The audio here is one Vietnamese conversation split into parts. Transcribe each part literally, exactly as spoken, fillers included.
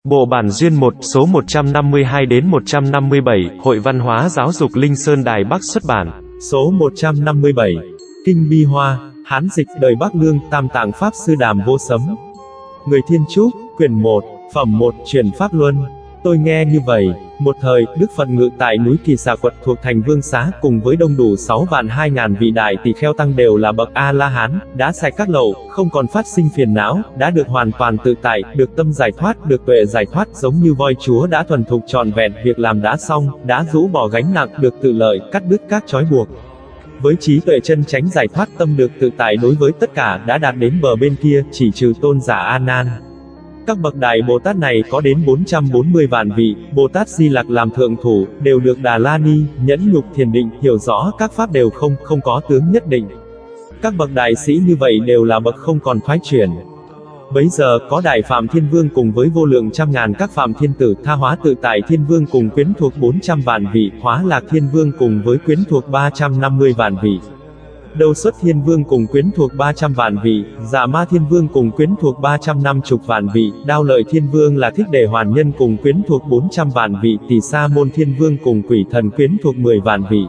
Bộ bản duyên một, số một trăm năm mươi hai đến một trăm năm mươi bảy, Hội Văn hóa Giáo dục Linh Sơn Đài Bắc xuất bản. Số một trăm năm mươi bảy. Kinh Bi Hoa, Hán dịch đời Bắc Lương, Tam Tạng Pháp Sư Đàm Vô Sấm. Người Thiên Trúc, quyển một, phẩm một, truyền Pháp Luân. Tôi nghe như vậy, một thời, Đức Phật ngự tại núi Kỳ Xà Quật thuộc thành Vương Xá cùng với đông đủ sáu vạn hai ngàn vị đại tỳ kheo tăng đều là bậc A-la-hán, đã sạch các lậu, không còn phát sinh phiền não, đã được hoàn toàn tự tại, được tâm giải thoát, được tuệ giải thoát, giống như voi chúa đã thuần thục trọn vẹn, việc làm đã xong, đã rũ bỏ gánh nặng, được tự lợi, cắt đứt các trói buộc. Với trí tuệ chân chánh giải thoát, tâm được tự tại đối với tất cả, đã đạt đến bờ bên kia, chỉ trừ tôn giả A Nan. Các bậc đại Bồ Tát này có đến bốn trăm bốn mươi vạn vị, Bồ Tát Di Lặc làm thượng thủ, đều được Đà La Ni, nhẫn nhục thiền định, hiểu rõ các pháp đều không, không có tướng nhất định. Các bậc đại sĩ như vậy đều là bậc không còn thoái chuyển. Bấy giờ có Đại Phạm Thiên Vương cùng với vô lượng trăm ngàn các Phạm Thiên Tử, Tha Hóa Tự Tại Thiên Vương cùng quyến thuộc bốn trăm vạn vị, Hóa Lạc Thiên Vương cùng với quyến thuộc ba trăm năm mươi vạn vị. Đầu Xuất Thiên Vương cùng quyến thuộc ba trăm vạn vị, Dạ Ma Thiên Vương cùng quyến thuộc ba trăm năm mươi vạn vị, Đao Lợi Thiên Vương là Thích Đề Hoàn Nhân cùng quyến thuộc bốn trăm vạn vị, Tỷ Sa Môn Thiên Vương cùng Quỷ Thần quyến thuộc mười vạn vị.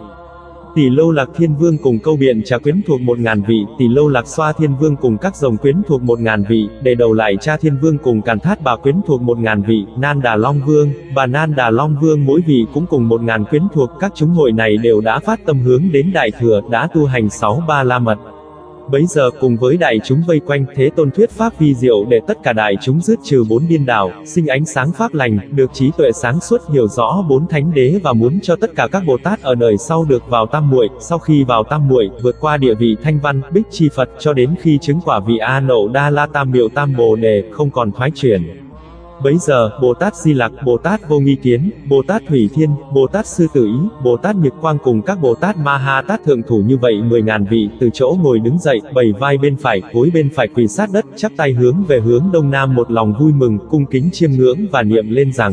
Tỷ Lâu Lạc Thiên Vương cùng Câu Biện Trà quyến thuộc một ngàn vị, Tỷ Lâu Lạc Xoa Thiên Vương cùng các rồng quyến thuộc một ngàn vị, Đề Đầu Lại Cha Thiên Vương cùng Càn Thát Bà quyến thuộc một ngàn vị, Nan Đà Long Vương, Bà Nan Đà Long Vương mỗi vị cũng cùng một ngàn quyến thuộc, các chúng hội này đều đã phát tâm hướng đến Đại Thừa, đã tu hành sáu ba la mật. Bấy giờ cùng với đại chúng vây quanh, Thế Tôn thuyết pháp vi diệu để tất cả đại chúng dứt trừ bốn điên đảo, sinh ánh sáng pháp lành, được trí tuệ sáng suốt, hiểu rõ bốn thánh đế và muốn cho tất cả các Bồ Tát ở đời sau được vào tam muội, sau khi vào tam muội, vượt qua địa vị thanh văn, bích chi Phật cho đến khi chứng quả vị A Nậu Đa La Tam Miệu Tam Bồ Đề, không còn thoái chuyển. Bấy giờ, Bồ Tát Di Lặc, Bồ Tát Vô Nghi Kiến, Bồ Tát Thủy Thiên, Bồ Tát Sư Tử Ý, Bồ Tát Nhật Quang cùng các Bồ Tát Ma Ha Tát thượng thủ như vậy mười ngàn vị, từ chỗ ngồi đứng dậy, bảy vai bên phải, gối bên phải quỳ sát đất, chắp tay hướng về hướng đông nam một lòng vui mừng, cung kính chiêm ngưỡng và niệm lên rằng: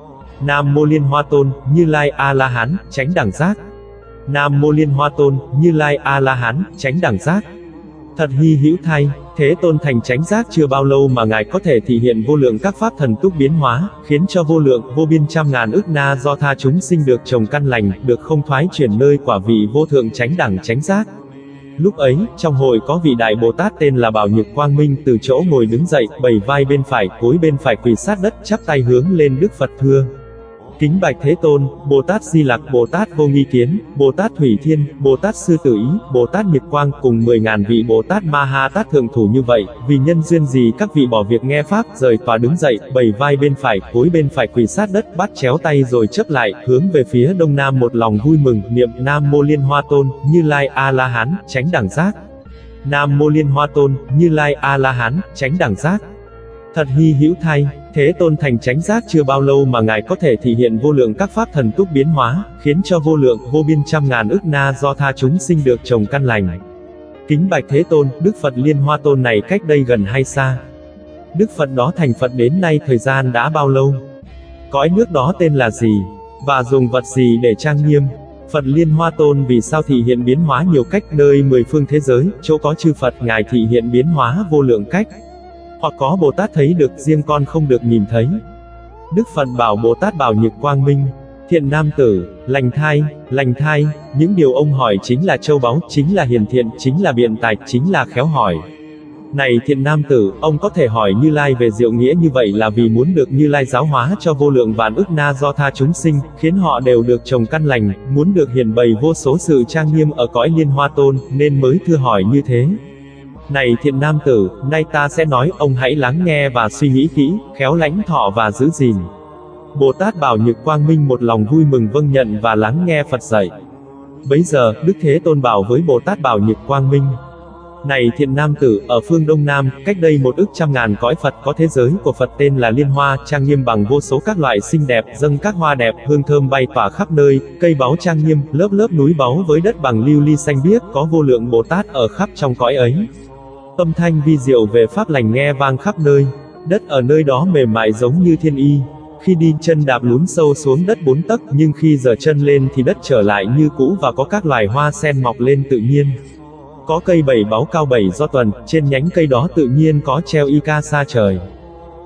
Nam Mô Liên Hoa Tôn, Như Lai A La Hán, chánh đẳng giác. Nam Mô Liên Hoa Tôn, Như Lai A La Hán, chánh đẳng giác. Thật hy hữu thay, Thế Tôn thành chánh giác chưa bao lâu mà Ngài có thể thị hiện vô lượng các pháp thần túc biến hóa, khiến cho vô lượng, vô biên trăm ngàn ức na do tha chúng sinh được trồng căn lành, được không thoái chuyển nơi quả vị vô thượng chánh đẳng chánh giác. Lúc ấy, trong hội có vị đại Bồ Tát tên là Bảo Nhược Quang Minh từ chỗ ngồi đứng dậy, bảy vai bên phải, gối bên phải quỳ sát đất, chắp tay hướng lên Đức Phật thưa: Kính bạch Thế Tôn, Bồ Tát Di Lặc, Bồ Tát Vô Nghi Kiến, Bồ Tát Thủy Thiên, Bồ Tát Sư Tử Ý, Bồ Tát Nhật Quang cùng mười ngàn vị Bồ Tát Ma Ha Tát thượng thủ như vậy, vì nhân duyên gì các vị bỏ việc nghe pháp, rời tòa đứng dậy, bảy vai bên phải, gối bên phải quỳ sát đất, bắt chéo tay rồi chấp lại, hướng về phía đông nam một lòng vui mừng, niệm Nam Mô Liên Hoa Tôn, Như Lai A La Hán, chánh đẳng giác. Nam Mô Liên Hoa Tôn, Như Lai A La Hán, chánh đẳng giác. Thật hy hữu thay, Thế Tôn thành chánh giác chưa bao lâu mà Ngài có thể thị hiện vô lượng các pháp thần túc biến hóa, khiến cho vô lượng, vô biên trăm ngàn ức na do tha chúng sinh được trồng căn lành. Kính bạch Thế Tôn, Đức Phật Liên Hoa Tôn này cách đây gần hay xa? Đức Phật đó thành Phật đến nay thời gian đã bao lâu? Cõi nước đó tên là gì? Và dùng vật gì để trang nghiêm? Phật Liên Hoa Tôn vì sao thị hiện biến hóa nhiều cách, nơi mười phương thế giới, chỗ có chư Phật, Ngài thị hiện biến hóa vô lượng cách. Hoặc có Bồ Tát thấy được, riêng con không được nhìn thấy. Đức Phật bảo Bồ Tát Bảo Nhược Quang Minh: Thiện nam tử, lành thai, lành thai, những điều ông hỏi chính là châu báu, chính là hiền thiện, chính là biện tài, chính là khéo hỏi. Này thiện nam tử, ông có thể hỏi Như Lai về diệu nghĩa như vậy là vì muốn được Như Lai giáo hóa cho vô lượng vạn ức na do tha chúng sinh, khiến họ đều được trồng căn lành, muốn được hiển bày vô số sự trang nghiêm ở cõi Liên Hoa Tôn, nên mới thưa hỏi như thế. Này thiện nam tử, nay ta sẽ nói, ông hãy lắng nghe và suy nghĩ kỹ, khéo lãnh thọ và giữ gìn. Bồ Tát Bảo Nhược Quang Minh một lòng vui mừng vâng nhận và lắng nghe Phật dạy. Bấy giờ, Đức Thế Tôn bảo với Bồ Tát Bảo Nhược Quang Minh: Này thiện nam tử, ở phương Đông Nam, cách đây một ức trăm ngàn cõi Phật có thế giới của Phật tên là Liên Hoa, trang nghiêm bằng vô số các loại xinh đẹp, dâng các hoa đẹp, hương thơm bay tỏa khắp nơi, cây báu trang nghiêm, lớp lớp núi báu với đất bằng lưu ly xanh biếc, có vô lượng Bồ Tát ở khắp trong cõi ấy. Âm thanh vi diệu về pháp lành nghe vang khắp nơi, đất ở nơi đó mềm mại giống như thiên y. Khi đi chân đạp lún sâu xuống đất bốn tấc, nhưng khi giở chân lên thì đất trở lại như cũ và có các loài hoa sen mọc lên tự nhiên. Có cây bảy báu cao bảy do tuần, trên nhánh cây đó tự nhiên có treo y ca sa trời.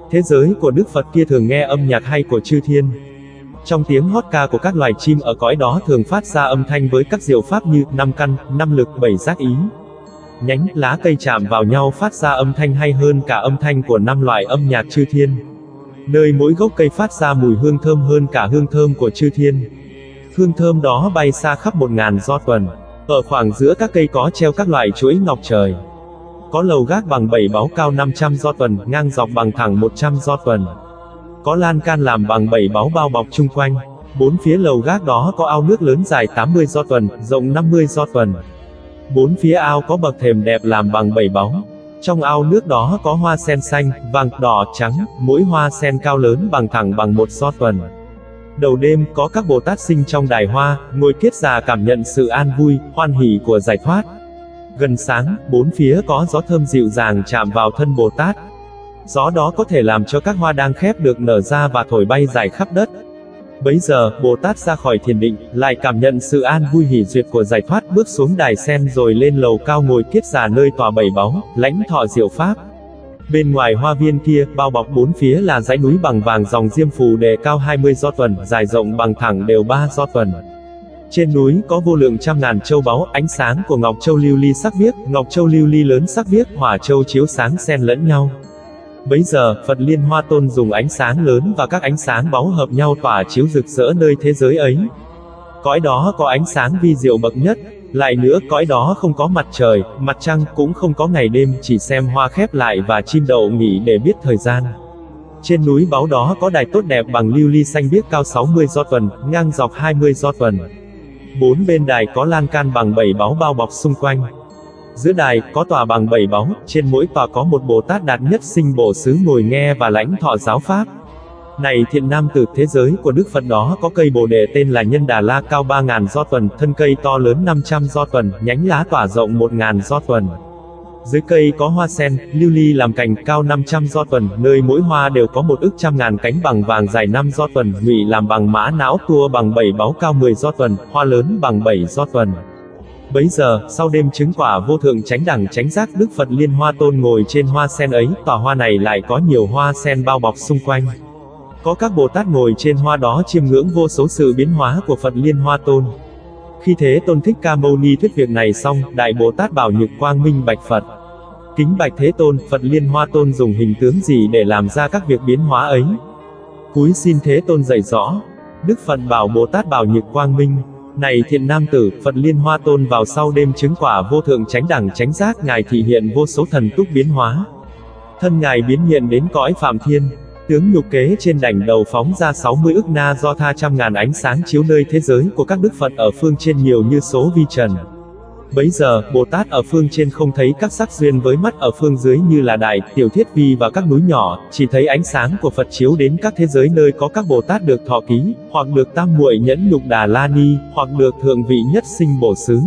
Thế giới của Đức Phật kia thường nghe âm nhạc hay của chư thiên. Trong tiếng hót ca của các loài chim ở cõi đó thường phát ra âm thanh với các diệu pháp như năm căn, năm lực, bảy giác ý. Nhánh, lá cây chạm vào nhau phát ra âm thanh hay hơn cả âm thanh của năm loại âm nhạc chư thiên. Nơi mỗi gốc cây phát ra mùi hương thơm hơn cả hương thơm của chư thiên. Hương thơm đó bay xa khắp một ngàn do tuần. Ở khoảng giữa các cây có treo các loại chuỗi ngọc trời. Có lầu gác bằng bảy báu cao năm trăm do tuần, ngang dọc bằng thẳng một trăm do tuần. Có lan can làm bằng bảy báu bao bọc chung quanh. Bốn phía lầu gác đó có ao nước lớn dài tám mươi do tuần, rộng năm mươi do tuần. Bốn phía ao có bậc thềm đẹp làm bằng bảy báu. Trong ao nước đó có hoa sen xanh, vàng, đỏ, trắng, mỗi hoa sen cao lớn bằng thẳng bằng một do tuần. Đầu đêm có các Bồ Tát sinh trong đài hoa, ngồi kiết già cảm nhận sự an vui, hoan hỷ của giải thoát. Gần sáng, bốn phía có gió thơm dịu dàng chạm vào thân Bồ Tát. Gió đó có thể làm cho các hoa đang khép được nở ra và thổi bay dài khắp đất. Bấy giờ, Bồ Tát ra khỏi thiền định, lại cảm nhận sự an vui hỷ duyệt của giải thoát, bước xuống đài sen rồi lên lầu cao ngồi kiết già nơi tòa bảy báu, lãnh thọ diệu pháp. Bên ngoài hoa viên kia, bao bọc bốn phía là dãy núi bằng vàng dòng diêm phù đề cao hai mươi do tuần, dài rộng bằng thẳng đều ba do tuần. Trên núi có vô lượng trăm ngàn châu báu, ánh sáng của ngọc châu lưu ly sắc biếc, ngọc châu lưu ly lớn sắc biếc, hỏa châu chiếu sáng xen lẫn nhau. Bấy giờ, Phật Liên Hoa Tôn dùng ánh sáng lớn và các ánh sáng báu hợp nhau tỏa chiếu rực rỡ nơi thế giới ấy. Cõi đó có ánh sáng vi diệu bậc nhất. Lại nữa, cõi đó không có mặt trời, mặt trăng, cũng không có ngày đêm, chỉ xem hoa khép lại và chim đậu nghỉ để biết thời gian. Trên núi báu đó có đài tốt đẹp bằng lưu ly xanh biếc cao sáu mươi do tuần, ngang dọc hai mươi do tuần. Bốn bên đài có lan can bằng bảy báu bao bọc xung quanh. Giữa đài có tòa bằng bảy báu, trên mỗi tòa có một Bồ Tát Đạt Nhất Sinh Bổ Xứ ngồi nghe và lãnh thọ giáo pháp. Này thiện nam tử, thế giới của Đức Phật đó có cây Bồ Đề tên là Nhân Đà La cao ba ngàn do tuần, thân cây to lớn năm trăm do tuần, nhánh lá tỏa rộng một ngàn do tuần. Dưới cây có hoa sen, lưu ly làm cành cao năm trăm do tuần, nơi mỗi hoa đều có một ức trăm ngàn cánh bằng vàng dài năm do tuần, nhụy làm bằng mã não tua bằng bảy báu cao mười do tuần, hoa lớn bằng bảy do tuần. Bấy giờ, sau đêm chứng quả vô thượng chánh đẳng chánh giác, Đức Phật Liên Hoa Tôn ngồi trên hoa sen ấy, tòa hoa này lại có nhiều hoa sen bao bọc xung quanh. Có các Bồ Tát ngồi trên hoa đó chiêm ngưỡng vô số sự biến hóa của Phật Liên Hoa Tôn. Khi Thế Tôn Thích Ca Mâu Ni thuyết việc này xong, Đại Bồ Tát Bảo Nhược Quang Minh bạch Phật. Kính bạch Thế Tôn, Phật Liên Hoa Tôn dùng hình tướng gì để làm ra các việc biến hóa ấy? Cúi xin Thế Tôn dạy rõ. Đức Phật bảo Bồ Tát Bảo Nhược Quang Minh: Này thiện nam tử, Phật Liên Hoa Tôn vào sau đêm chứng quả vô thượng chánh đẳng chánh giác, Ngài thị hiện vô số thần túc biến hóa. Thân Ngài biến hiện đến cõi Phạm Thiên. Tướng nhục kế trên đảnh đầu phóng ra sáu mươi ức na do tha trăm ngàn ánh sáng chiếu nơi thế giới của các đức Phật ở phương trên nhiều như số vi trần. Bấy giờ, Bồ Tát ở phương trên không thấy các sắc duyên với mắt ở phương dưới như là đại, tiểu thiết vi và các núi nhỏ, chỉ thấy ánh sáng của Phật chiếu đến các thế giới nơi có các Bồ Tát được thọ ký, hoặc được tam muội nhẫn nhục Đà La Ni, hoặc được thượng vị nhất sinh bổ xứ.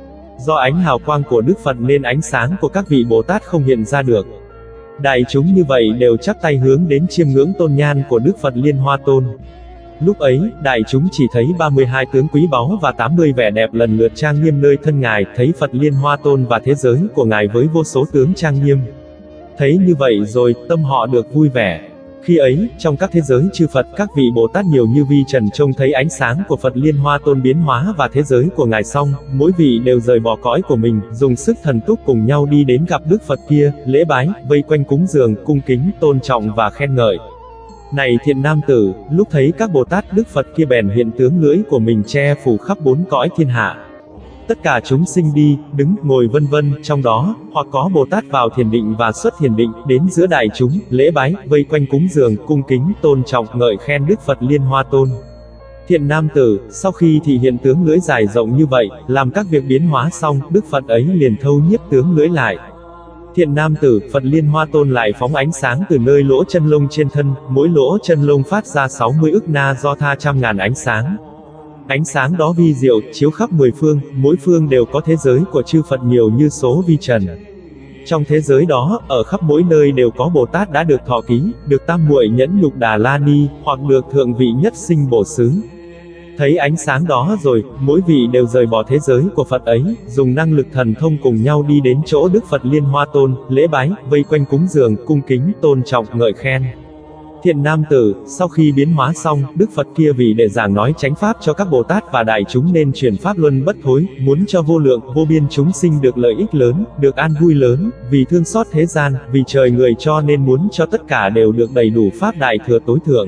Do ánh hào quang của Đức Phật nên ánh sáng của các vị Bồ Tát không hiện ra được. Đại chúng như vậy đều chắp tay hướng đến chiêm ngưỡng tôn nhan của Đức Phật Liên Hoa Tôn. Lúc ấy, đại chúng chỉ thấy ba mươi hai tướng quý báu và tám mươi vẻ đẹp lần lượt trang nghiêm nơi thân Ngài, thấy Phật Liên Hoa Tôn và thế giới của Ngài với vô số tướng trang nghiêm. Thấy như vậy rồi, tâm họ được vui vẻ. Khi ấy, trong các thế giới chư Phật, các vị Bồ Tát nhiều như vi trần trông thấy ánh sáng của Phật Liên Hoa Tôn biến hóa và thế giới của Ngài xong, mỗi vị đều rời bỏ cõi của mình, dùng sức thần túc cùng nhau đi đến gặp Đức Phật kia, lễ bái, vây quanh cúng dường, cung kính, tôn trọng và khen ngợi. Này thiện nam tử, lúc thấy các Bồ Tát Đức Phật kia bèn hiện tướng lưỡi của mình che phủ khắp bốn cõi thiên hạ. Tất cả chúng sinh đi, đứng, ngồi vân vân, trong đó, hoặc có Bồ Tát vào thiền định và xuất thiền định, đến giữa đại chúng, lễ bái, vây quanh cúng dường, cung kính, tôn trọng, ngợi khen Đức Phật Liên Hoa Tôn. Thiện nam tử, sau khi thị hiện tướng lưỡi dài rộng như vậy, làm các việc biến hóa xong, Đức Phật ấy liền thâu nhiếp tướng lưỡi lại. Thiện nam tử, Phật Liên Hoa Tôn lại phóng ánh sáng từ nơi lỗ chân lông trên thân, mỗi lỗ chân lông phát ra sáu mươi ức na do tha trăm ngàn ánh sáng. Ánh sáng đó vi diệu, chiếu khắp mười phương, mỗi phương đều có thế giới của chư Phật nhiều như số vi trần. Trong thế giới đó, ở khắp mỗi nơi đều có Bồ Tát đã được thọ ký, được tam muội nhẫn nhục Đà La Ni, hoặc được thượng vị nhất sinh bổ xứ. Thấy ánh sáng đó rồi, mỗi vị đều rời bỏ thế giới của Phật ấy, dùng năng lực thần thông cùng nhau đi đến chỗ Đức Phật Liên Hoa Tôn, lễ bái, vây quanh cúng dường, cung kính, tôn trọng, ngợi khen. Thiện nam tử, sau khi biến hóa xong, Đức Phật kia vì để giảng nói chánh pháp cho các Bồ Tát và đại chúng nên truyền pháp luân bất thối, muốn cho vô lượng, vô biên chúng sinh được lợi ích lớn, được an vui lớn, vì thương xót thế gian, vì trời người cho nên muốn cho tất cả đều được đầy đủ pháp đại thừa tối thượng.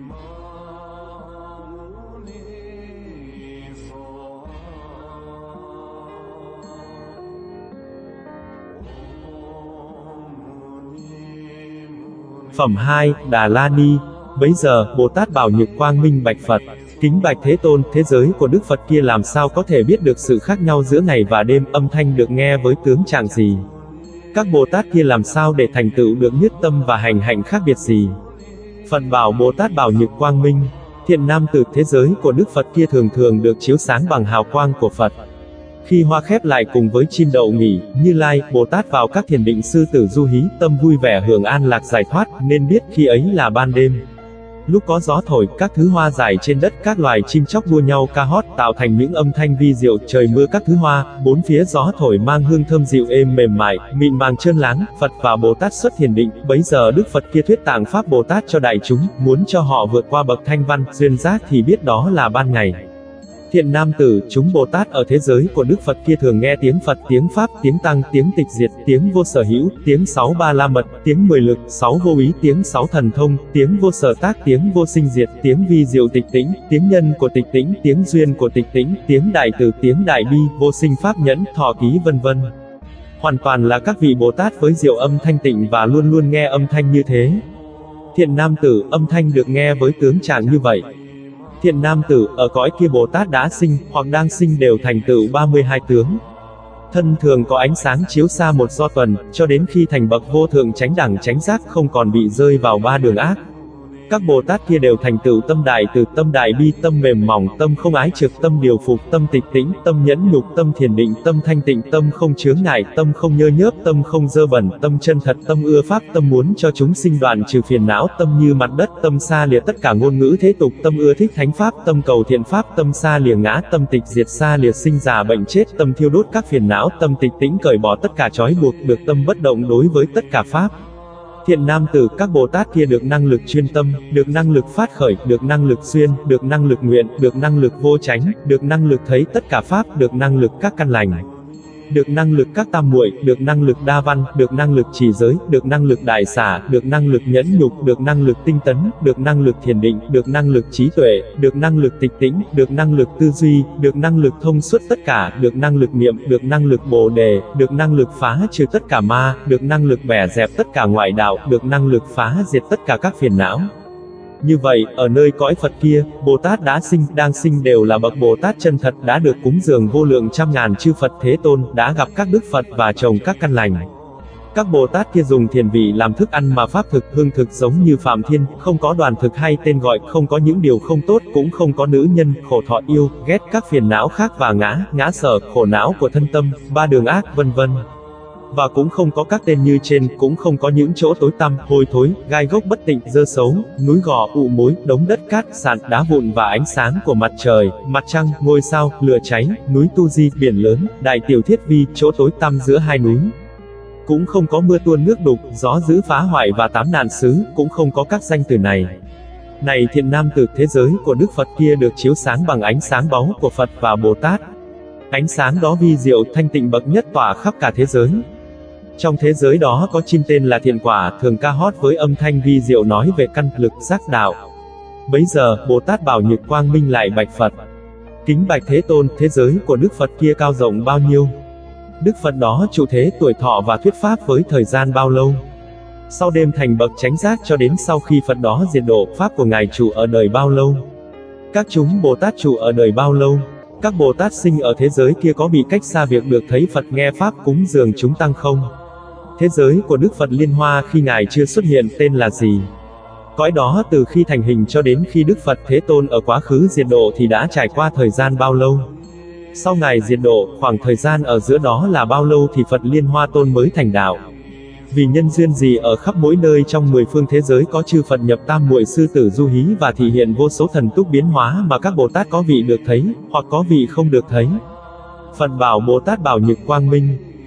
Phẩm hai, Đà La Ni. Bấy giờ, Bồ Tát Bảo Nhược Quang minh bạch Phật. Kính bạch Thế Tôn, thế giới của Đức Phật kia làm sao có thể biết được sự khác nhau giữa ngày và đêm, âm thanh được nghe với tướng trạng gì? Các Bồ Tát kia làm sao để thành tựu được nhất tâm và hành hạnh khác biệt gì? Phật bảo Bồ Tát Bảo Nhược Quang minh, thiện nam tử, thế giới của Đức Phật kia thường thường được chiếu sáng bằng hào quang của Phật. Khi hoa khép lại cùng với chim đậu nghỉ, Như Lai, Bồ Tát vào các thiền định sư tử du hí, tâm vui vẻ hưởng an lạc giải thoát, nên biết khi ấy là ban đêm. Lúc có gió thổi, các thứ hoa rải trên đất, các loài chim chóc đua nhau ca hót, tạo thành những âm thanh vi diệu, trời mưa các thứ hoa, bốn phía gió thổi mang hương thơm dịu êm mềm mại, mịn màng trơn láng, Phật và Bồ Tát xuất thiền định, bấy giờ Đức Phật kia thuyết tạng pháp Bồ Tát cho đại chúng, muốn cho họ vượt qua bậc thanh văn, duyên giác thì biết đó là ban ngày. Thiện nam tử, chúng Bồ Tát ở thế giới của Đức Phật kia thường nghe tiếng Phật, tiếng Pháp, tiếng Tăng, tiếng tịch diệt, tiếng vô sở hữu, tiếng sáu ba la mật, tiếng mười lực, sáu vô ý, tiếng sáu thần thông, tiếng vô sở tác, tiếng vô sinh diệt, tiếng vi diệu tịch tĩnh, tiếng nhân của tịch tĩnh, tiếng duyên của tịch tĩnh, tiếng đại từ, tiếng đại bi, vô sinh pháp nhẫn, thọ ký vân vân. Hoàn toàn là các vị Bồ Tát với diệu âm thanh tịnh và luôn luôn nghe âm thanh như thế. Thiện nam tử, âm thanh được nghe với tướng trạng như vậy. Thiện nam tử, ở cõi kia Bồ Tát đã sinh, hoặc đang sinh đều thành tựu ba mươi hai tướng. Thân thường có ánh sáng chiếu xa một do tuần, cho đến khi thành bậc vô thượng chánh đẳng chánh giác không còn bị rơi vào ba đường ác. Các Bồ Tát kia đều thành tựu tâm đại từ, tâm đại bi, tâm mềm mỏng, tâm không ái trực, tâm điều phục, tâm tịch tĩnh, tâm nhẫn nhục, tâm thiền định, tâm thanh tịnh, tâm không chướng ngại, tâm không nhơ nhớp, tâm không dơ bẩn, tâm chân thật, tâm ưa pháp, tâm muốn cho chúng sinh đoạn trừ phiền não, tâm như mặt đất, tâm xa lìa tất cả ngôn ngữ thế tục, tâm ưa thích thánh pháp, tâm cầu thiện pháp, tâm xa lìa ngã, tâm tịch diệt xa lìa sinh già bệnh chết, tâm thiêu đốt các phiền não, tâm tịch tĩnh cởi bỏ tất cả trói buộc, được tâm bất động đối với tất cả pháp. Thiện nam tử, các Bồ Tát kia được năng lực chuyên tâm, được năng lực phát khởi, được năng lực duyên, được năng lực nguyện, được năng lực vô chánh, được năng lực thấy tất cả pháp, được năng lực các căn lành, được năng lực các tam muội, được năng lực đa văn, được năng lực trì giới, được năng lực đại xả, được năng lực nhẫn nhục, được năng lực tinh tấn, được năng lực thiền định, được năng lực trí tuệ, được năng lực tịch tĩnh, được năng lực tư duy, được năng lực thông suốt tất cả, được năng lực niệm, được năng lực bồ đề, được năng lực phá trừ tất cả ma, được năng lực bẻ dẹp tất cả ngoại đạo, được năng lực phá diệt tất cả các phiền não. Như vậy, ở nơi cõi Phật kia, Bồ Tát đã sinh, đang sinh đều là bậc Bồ Tát chân thật, đã được cúng dường vô lượng trăm ngàn chư Phật Thế Tôn, đã gặp các Đức Phật và trồng các căn lành. Các Bồ Tát kia dùng thiền vị làm thức ăn mà pháp thực, hương thực giống như Phạm Thiên, không có đoàn thực hay tên gọi, không có những điều không tốt, cũng không có nữ nhân, khổ thọ yêu, ghét các phiền não khác và ngã, ngã sở, khổ não của thân tâm, ba đường ác, vân vân. Và cũng không có các tên như trên, cũng không có những chỗ tối tăm, hôi thối, gai gốc bất tịnh, dơ xấu, núi gò, ụ mối, đống đất cát, sạn, đá vụn và ánh sáng của mặt trời, mặt trăng, ngôi sao, lửa cháy, núi Tu Di, biển lớn, đại tiểu thiết vi, chỗ tối tăm giữa hai núi. Cũng không có mưa tuôn nước đục, gió dữ phá hoại và tám nạn xứ, cũng không có các danh từ này. Này thiện nam tử, thế giới của Đức Phật kia được chiếu sáng bằng ánh sáng báu của Phật và Bồ Tát. Ánh sáng đó vi diệu, thanh tịnh bậc nhất tỏa khắp cả thế giới. Trong thế giới đó có chim tên là thiện quả, thường ca hót với âm thanh vi diệu nói về căn, lực, giác đạo. Bấy giờ, Bồ Tát Bảo Nhược Quang minh lại bạch Phật. Kính bạch Thế Tôn, thế giới của Đức Phật kia cao rộng bao nhiêu? Đức Phật đó trụ thế, tuổi thọ và thuyết pháp với thời gian bao lâu? Sau đêm thành bậc chánh giác cho đến sau khi Phật đó diệt độ, pháp của Ngài trụ ở đời bao lâu? Các chúng Bồ Tát trụ ở đời bao lâu? Các Bồ Tát sinh ở thế giới kia có bị cách xa việc được thấy Phật nghe pháp cúng dường chúng tăng không? Thế giới của Đức Phật Liên Hoa khi Ngài chưa xuất hiện tên là gì? Cõi đó từ khi thành hình cho đến khi Đức Phật Thế Tôn ở quá khứ diệt độ thì đã trải qua thời gian bao lâu? Sau Ngài diệt độ, khoảng thời gian ở giữa đó là bao lâu thì Phật Liên Hoa Tôn mới thành đạo? Vì nhân duyên gì ở khắp mỗi nơi trong mười phương thế giới có chư Phật nhập tam muội sư tử du hí và thị hiện vô số thần túc biến hóa mà các Bồ Tát có vị được thấy, hoặc có vị không được thấy? Phật bảo Bồ Tát Bảo Nhược Quang minh,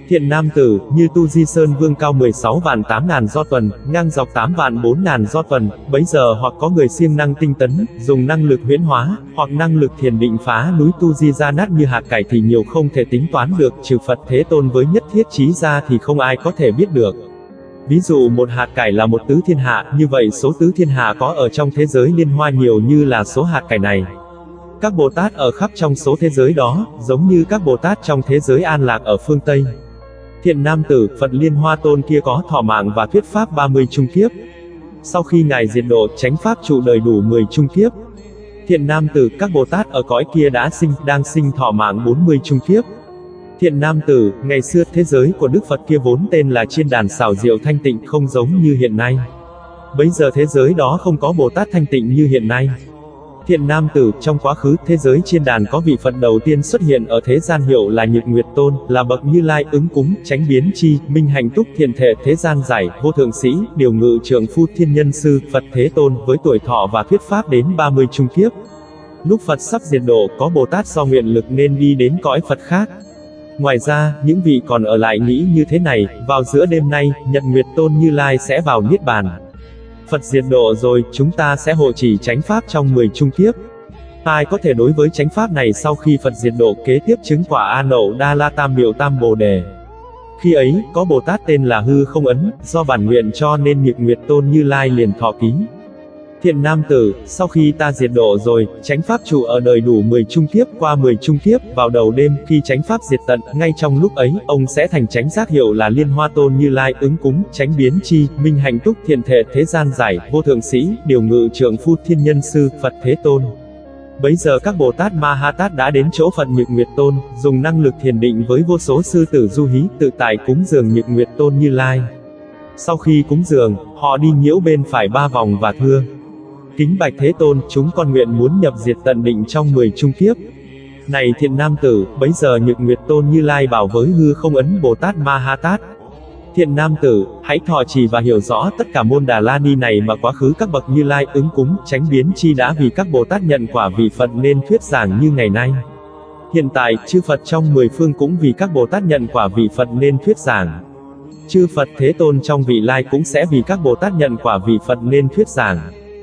Thiện nam tử, như Tu Di Sơn Vương cao mười sáu vạn tám ngàn do tuần, ngang dọc tám vạn bốn ngàn do tuần, bấy giờ hoặc có người siêng năng tinh tấn, dùng năng lực huyễn hóa, hoặc năng lực thiền định phá núi Tu Di ra nát như hạt cải thì nhiều không thể tính toán được, trừ Phật Thế Tôn với nhất thiết trí ra thì không ai có thể biết được. Ví dụ một hạt cải là một tứ thiên hạ, như vậy số tứ thiên hạ có ở trong thế giới liên hoa nhiều như là số hạt cải này. Các Bồ Tát ở khắp trong số thế giới đó, giống như các Bồ Tát trong thế giới an lạc ở phương Tây. Thiện nam tử, Phật Liên Hoa Tôn kia có thọ mạng và thuyết pháp ba mươi chung kiếp. Sau khi Ngài diệt độ, chánh pháp trụ đời đủ mười chung kiếp. Thiện nam tử, các Bồ Tát ở cõi kia đã sinh, đang sinh thọ mạng bốn mươi chung kiếp. Thiện nam tử, ngày xưa thế giới của Đức Phật kia vốn tên là chiên đàn xảo diệu thanh tịnh, không giống như hiện nay. Bấy giờ thế giới đó không có Bồ Tát thanh tịnh như hiện nay. Thiện nam tử, trong quá khứ thế giới chiên đàn có vị Phật đầu tiên xuất hiện ở thế gian hiệu là Nhược Nguyệt Tôn, là bậc Như Lai, ứng cúng, chánh biến chi, minh hành túc, thiện thể, thế gian giải, vô thượng sĩ, điều ngự trượng phu, thiên nhân sư, Phật Thế Tôn, với tuổi thọ và thuyết pháp đến ba mươi chung kiếp. Lúc Phật sắp diệt độ, có Bồ Tát do nguyện lực nên đi đến cõi Phật khác. Ngoài ra, những vị còn ở lại nghĩ như thế này, vào giữa đêm nay, Nhật Nguyệt Tôn Như Lai sẽ vào Niết Bàn. Phật diệt độ rồi, chúng ta sẽ hộ trì chánh pháp trong mười chung kiếp. Ai có thể đối với chánh pháp này sau khi Phật diệt độ kế tiếp chứng quả A Nậu Đa La Tam Miệu Tam Bồ Đề. Khi ấy, có Bồ Tát tên là Hư Không Ấn, do bản nguyện cho nên Nhược Nguyệt Tôn Như Lai liền thọ ký. Thiện nam tử, sau khi ta diệt độ rồi, chánh pháp trụ ở đời đủ mười chung kiếp, qua mười chung kiếp, vào đầu đêm, khi chánh pháp diệt tận, ngay trong lúc ấy, ông sẽ thành chánh giác hiệu là Liên Hoa Tôn Như Lai, ứng cúng, chánh biến chi, minh hành túc, thiện thể, thế gian giải, vô thượng sĩ, điều ngự trượng phu, thiên nhân sư, Phật Thế Tôn. Bấy giờ các Bồ Tát Ma Ha Tát đã đến chỗ Phật Nhược Nguyệt Tôn, dùng năng lực thiền định với vô số sư tử du hí, tự tại cúng dường Nhược Nguyệt Tôn Như Lai. Sau khi cúng dường, họ đi nhiễu bên phải ba vòng và thưa: kính bạch Thế Tôn, chúng con nguyện muốn nhập diệt tận định trong mười chung kiếp. Này thiện nam tử, bấy giờ Nhược Nguyệt Tôn Như Lai bảo với Hư Không Ấn Bồ Tát Ma Ha Tát: thiện nam tử, hãy thọ trì và hiểu rõ tất cả môn Đà La Ni này mà quá khứ các bậc Như Lai ứng cúng, chánh biến chi đã vì các Bồ Tát nhận quả vị Phật nên thuyết giảng như ngày nay. Hiện tại, chư Phật trong mười phương cũng vì các Bồ Tát nhận quả vị Phật nên thuyết giảng. Chư Phật Thế Tôn trong vị lai cũng sẽ vì các Bồ Tát nhận quả vị Phật nên thuyết giảng.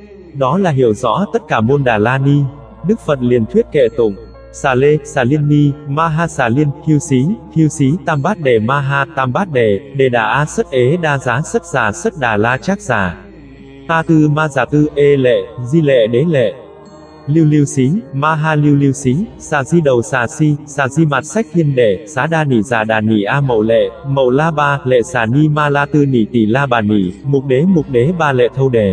Đó là hiểu rõ tất cả môn Đà La Ni. Đức Phật liền thuyết kệ tụng: Xà Lê, Xà Liên Ni, Ma Ha Xà Liên, Hưu Xí, Hưu Xí, Tam Bát Đề Ma Ha, Tam Bát Đề, Đề Đà A Sất Ế Đa Giá Sất Già Sất Đà La Trác Già, A Tư Ma Già Tư, Ê Lệ, Di Lệ Đế Lệ, Lưu Lưu Xí, Ma Ha Lưu Lưu Xí, Xà Di Đầu Xà Si, Xà Di Mạt Sách Thiên Đệ, Xá Đa Nỉ Già Đà Nỉ A Mậu Lệ, Mậu La Ba, Lệ Xà Ni Ma La Tư Nỉ Tỷ La Bà Nỉ, Mục Đế Mục Đế Ba Lệ Thâu Đề,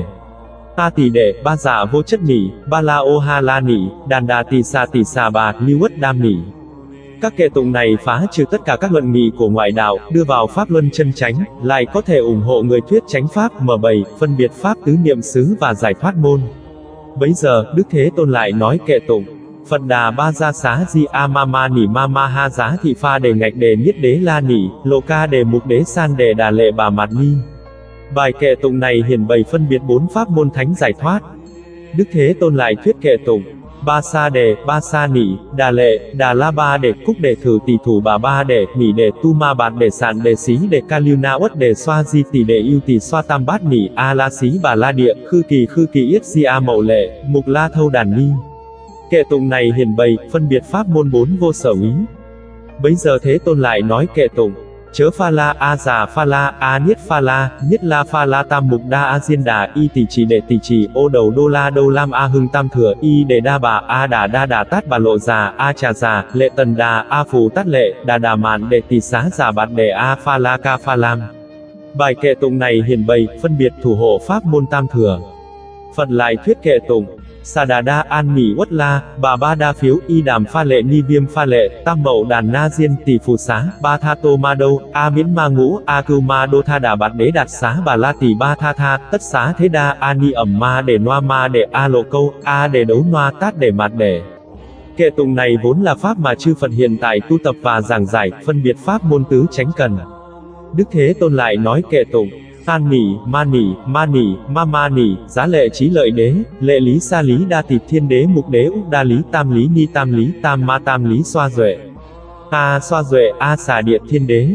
A Tỷ Đệ, Ba Dạ Vô Chất Nỉ, Ba La Ô Ha La Nỉ, Đàn Đà Tỷ Xà Tỷ Xà Bà, Lưu Uất Đam Nỉ. Các kệ tụng này phá trừ tất cả các luận nghị của ngoại đạo, đưa vào pháp luân chân chánh, lại có thể ủng hộ người thuyết chánh pháp, mở bày, phân biệt pháp tứ niệm xứ và giải thoát môn. Bấy giờ, Đức Thế Tôn lại nói kệ tụng: Phật Đà Ba Gia Xá Di A Ma Ma Nỉ Ma Ma Ha Giá Thị Pha Đề Ngạch Đề Niết Đế La Nỉ, Lộ Ca Đề Mục Đế San Đề Đà Lệ Bà Mạt Ni. Bài kệ tụng này hiển bày phân biệt bốn pháp môn thánh giải thoát. Đức Thế Tôn lại thuyết kệ tụng: Ba Sa Đề, Ba Sa Nỉ, Đà Lệ, Đà La Ba Đề, Cúc Đề Thử Tỷ Thủ Bà Ba Đề, Nỉ Đề Tu Ma Bạt Đề Sạn Đề Xí Đề Ca Lưu Na Uất Đề Xoa Di Tỷ Đề Yêu Tỷ Xoa Tam Bát Nỉ A La Xí Bà La Địa, Khư Kỳ Khư Kỳ Yết Di A Mậu Lệ, Mục La Thâu Đàn Ni. Kệ tụng này hiển bày phân biệt pháp môn bốn vô sở úy. Bấy giờ Thế Tôn lại nói kệ tụng: Chớ Pha La A Già Pha La A Niết Pha La, Nhất La Pha La Tam Mục Đa A Diên Đà Y Tỷ Chỉ Đệ Tỷ Chỉ Ô Đầu Đô La Đô Lam A Hưng Tam Thừa Y Đề Đa Bà A Đà Đa Đà Tát Bà Lộ Già A Trà Già Lệ Tần Đà A Phù Tát Lệ Đà Đà Mạn Đệ Tỷ Xá Già Bạt Đề A Pha La Ca Pha Lam. Bài kệ tụng này hiển bày phân biệt thủ hộ pháp môn Tam Thừa. Phật lại thuyết kệ tụng: Xà Đà Đa An Nỉ Uất La, Bà Ba Đa Phiếu Y Đàm Pha Lệ Ni Viêm Pha Lệ, Tam Mậu Đàn Na Diên Tỷ Phù Xá, Ba Tha Tô Ma Đâu, A Miễn Ma Ngũ, A Cưu Ma Đô Tha Đà Bạt Đế Đạt Xá Bà La Tỷ Ba Tha Tha, Tất Xá Thế Đa, A Ni Ẩm Ma Để Noa Ma Để A Lộ Câu, A Để Đấu Noa Tát Để Mạt Để. Kệ tụng này vốn là pháp mà chư Phật hiện tại tu tập và giảng giải, phân biệt pháp môn tứ chánh cần. Đức Thế Tôn lại nói kệ tụng: An Nỉ, Ma Nỉ, Ma Nỉ, Ma Ma Nỉ, Giá Lệ Trí Lợi Đế, Lệ Lý Sa Lý Đa Tịt Thiên Đế Mục Đế Úc Đa Lý Tam Lý Ni Tam Lý Tam Ma Tam Lý Xoa Duệ, A Xoa Duệ A Xà Địa Thiên Đế,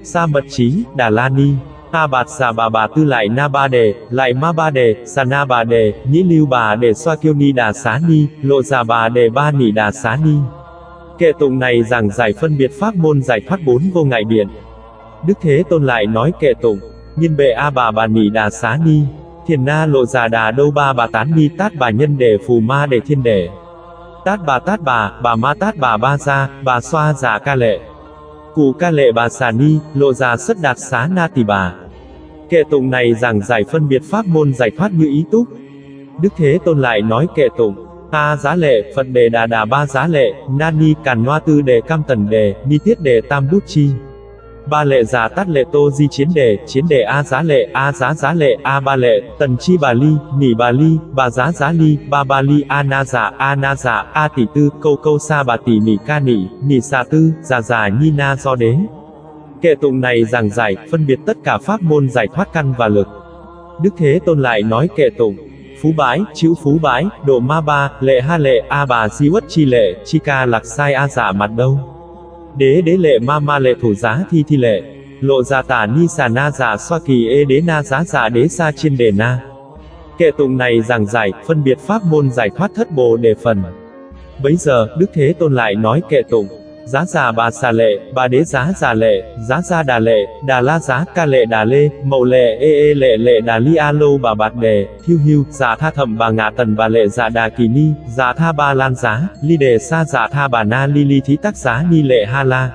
Sa Mật Chí, Đà La Ni, A Bạt Xà Bà Bà Tư Lại Na Ba Đề, Lại Ma Ba Đề, Xà Na Bà Đề, Nhĩ Lưu Bà Đề Xoa Kiêu Ni Đà Xá Ni, Lộ Già Bà Đề Ba Nỉ Đà Xá Ni. Kệ tụng này giảng giải phân biệt pháp môn giải thoát bốn vô ngại biện. Đức Thế Tôn lại nói kệ tụng, nhiên bệ A Bà Bà Nỉ Đà Xá Ni, thiền na lộ già đà đâu ba bà tán ni tát bà nhân đề phù ma đề thiên đề. Tát bà tát bà, bà ma tát bà ba gia, bà xoa già ca lệ. Cụ ca lệ bà xà ni, lộ già sất đạt xá na tỳ bà. Kệ tụng này giảng giải phân biệt pháp môn giải thoát như ý túc. Đức Thế Tôn lại nói kệ tụng, A giá lệ, Phật đề đà đà ba giá lệ, na ni càn noa tư đề cam tần đề, ni tiết đề tam bút chi. Ba lệ giả tát lệ tô di chiến đề, chiến đề A giá lệ, A giá giá lệ, A ba lệ, tần chi bà ly, nỉ bà ly, bà giá giá ly, ba ba ly, A na giả, A na giả, A tỷ tư, câu câu sa bà tỷ nỉ ca nỉ, nỉ xà tư, già già nhi na do đế. Kệ tụng này giảng giải, phân biệt tất cả pháp môn giải thoát căn và lực. Đức Thế Tôn lại nói kệ tụng, phú bái, chữ phú bái, độ ma ba, lệ ha lệ, A bà di uất chi lệ, chi ca lạc sai A giả mặt đâu. Đế đế lệ ma ma lệ thủ giá thi thi lệ, lộ già tả ni xà na giả xoa kỳ ê đế na giá giả đế sa trên đề na. Kệ tụng này giảng giải, phân biệt pháp môn giải thoát thất bồ đề phần. Bấy giờ, Đức Thế Tôn lại nói kệ tụng, giá già bà xà lệ, bà đế giá già lệ, giá gia đà lệ, đà la giá ca lệ đà lê, mậu lệ ê ê lệ lệ đà li a lô bà bạt đề, hiu hiu, giả tha thẩm bà ngạ tần bà lệ dạ đà kỳ ni, giả tha ba lan giá, ly đề sa giả tha bà na li li thí tắc giá ni lệ ha la.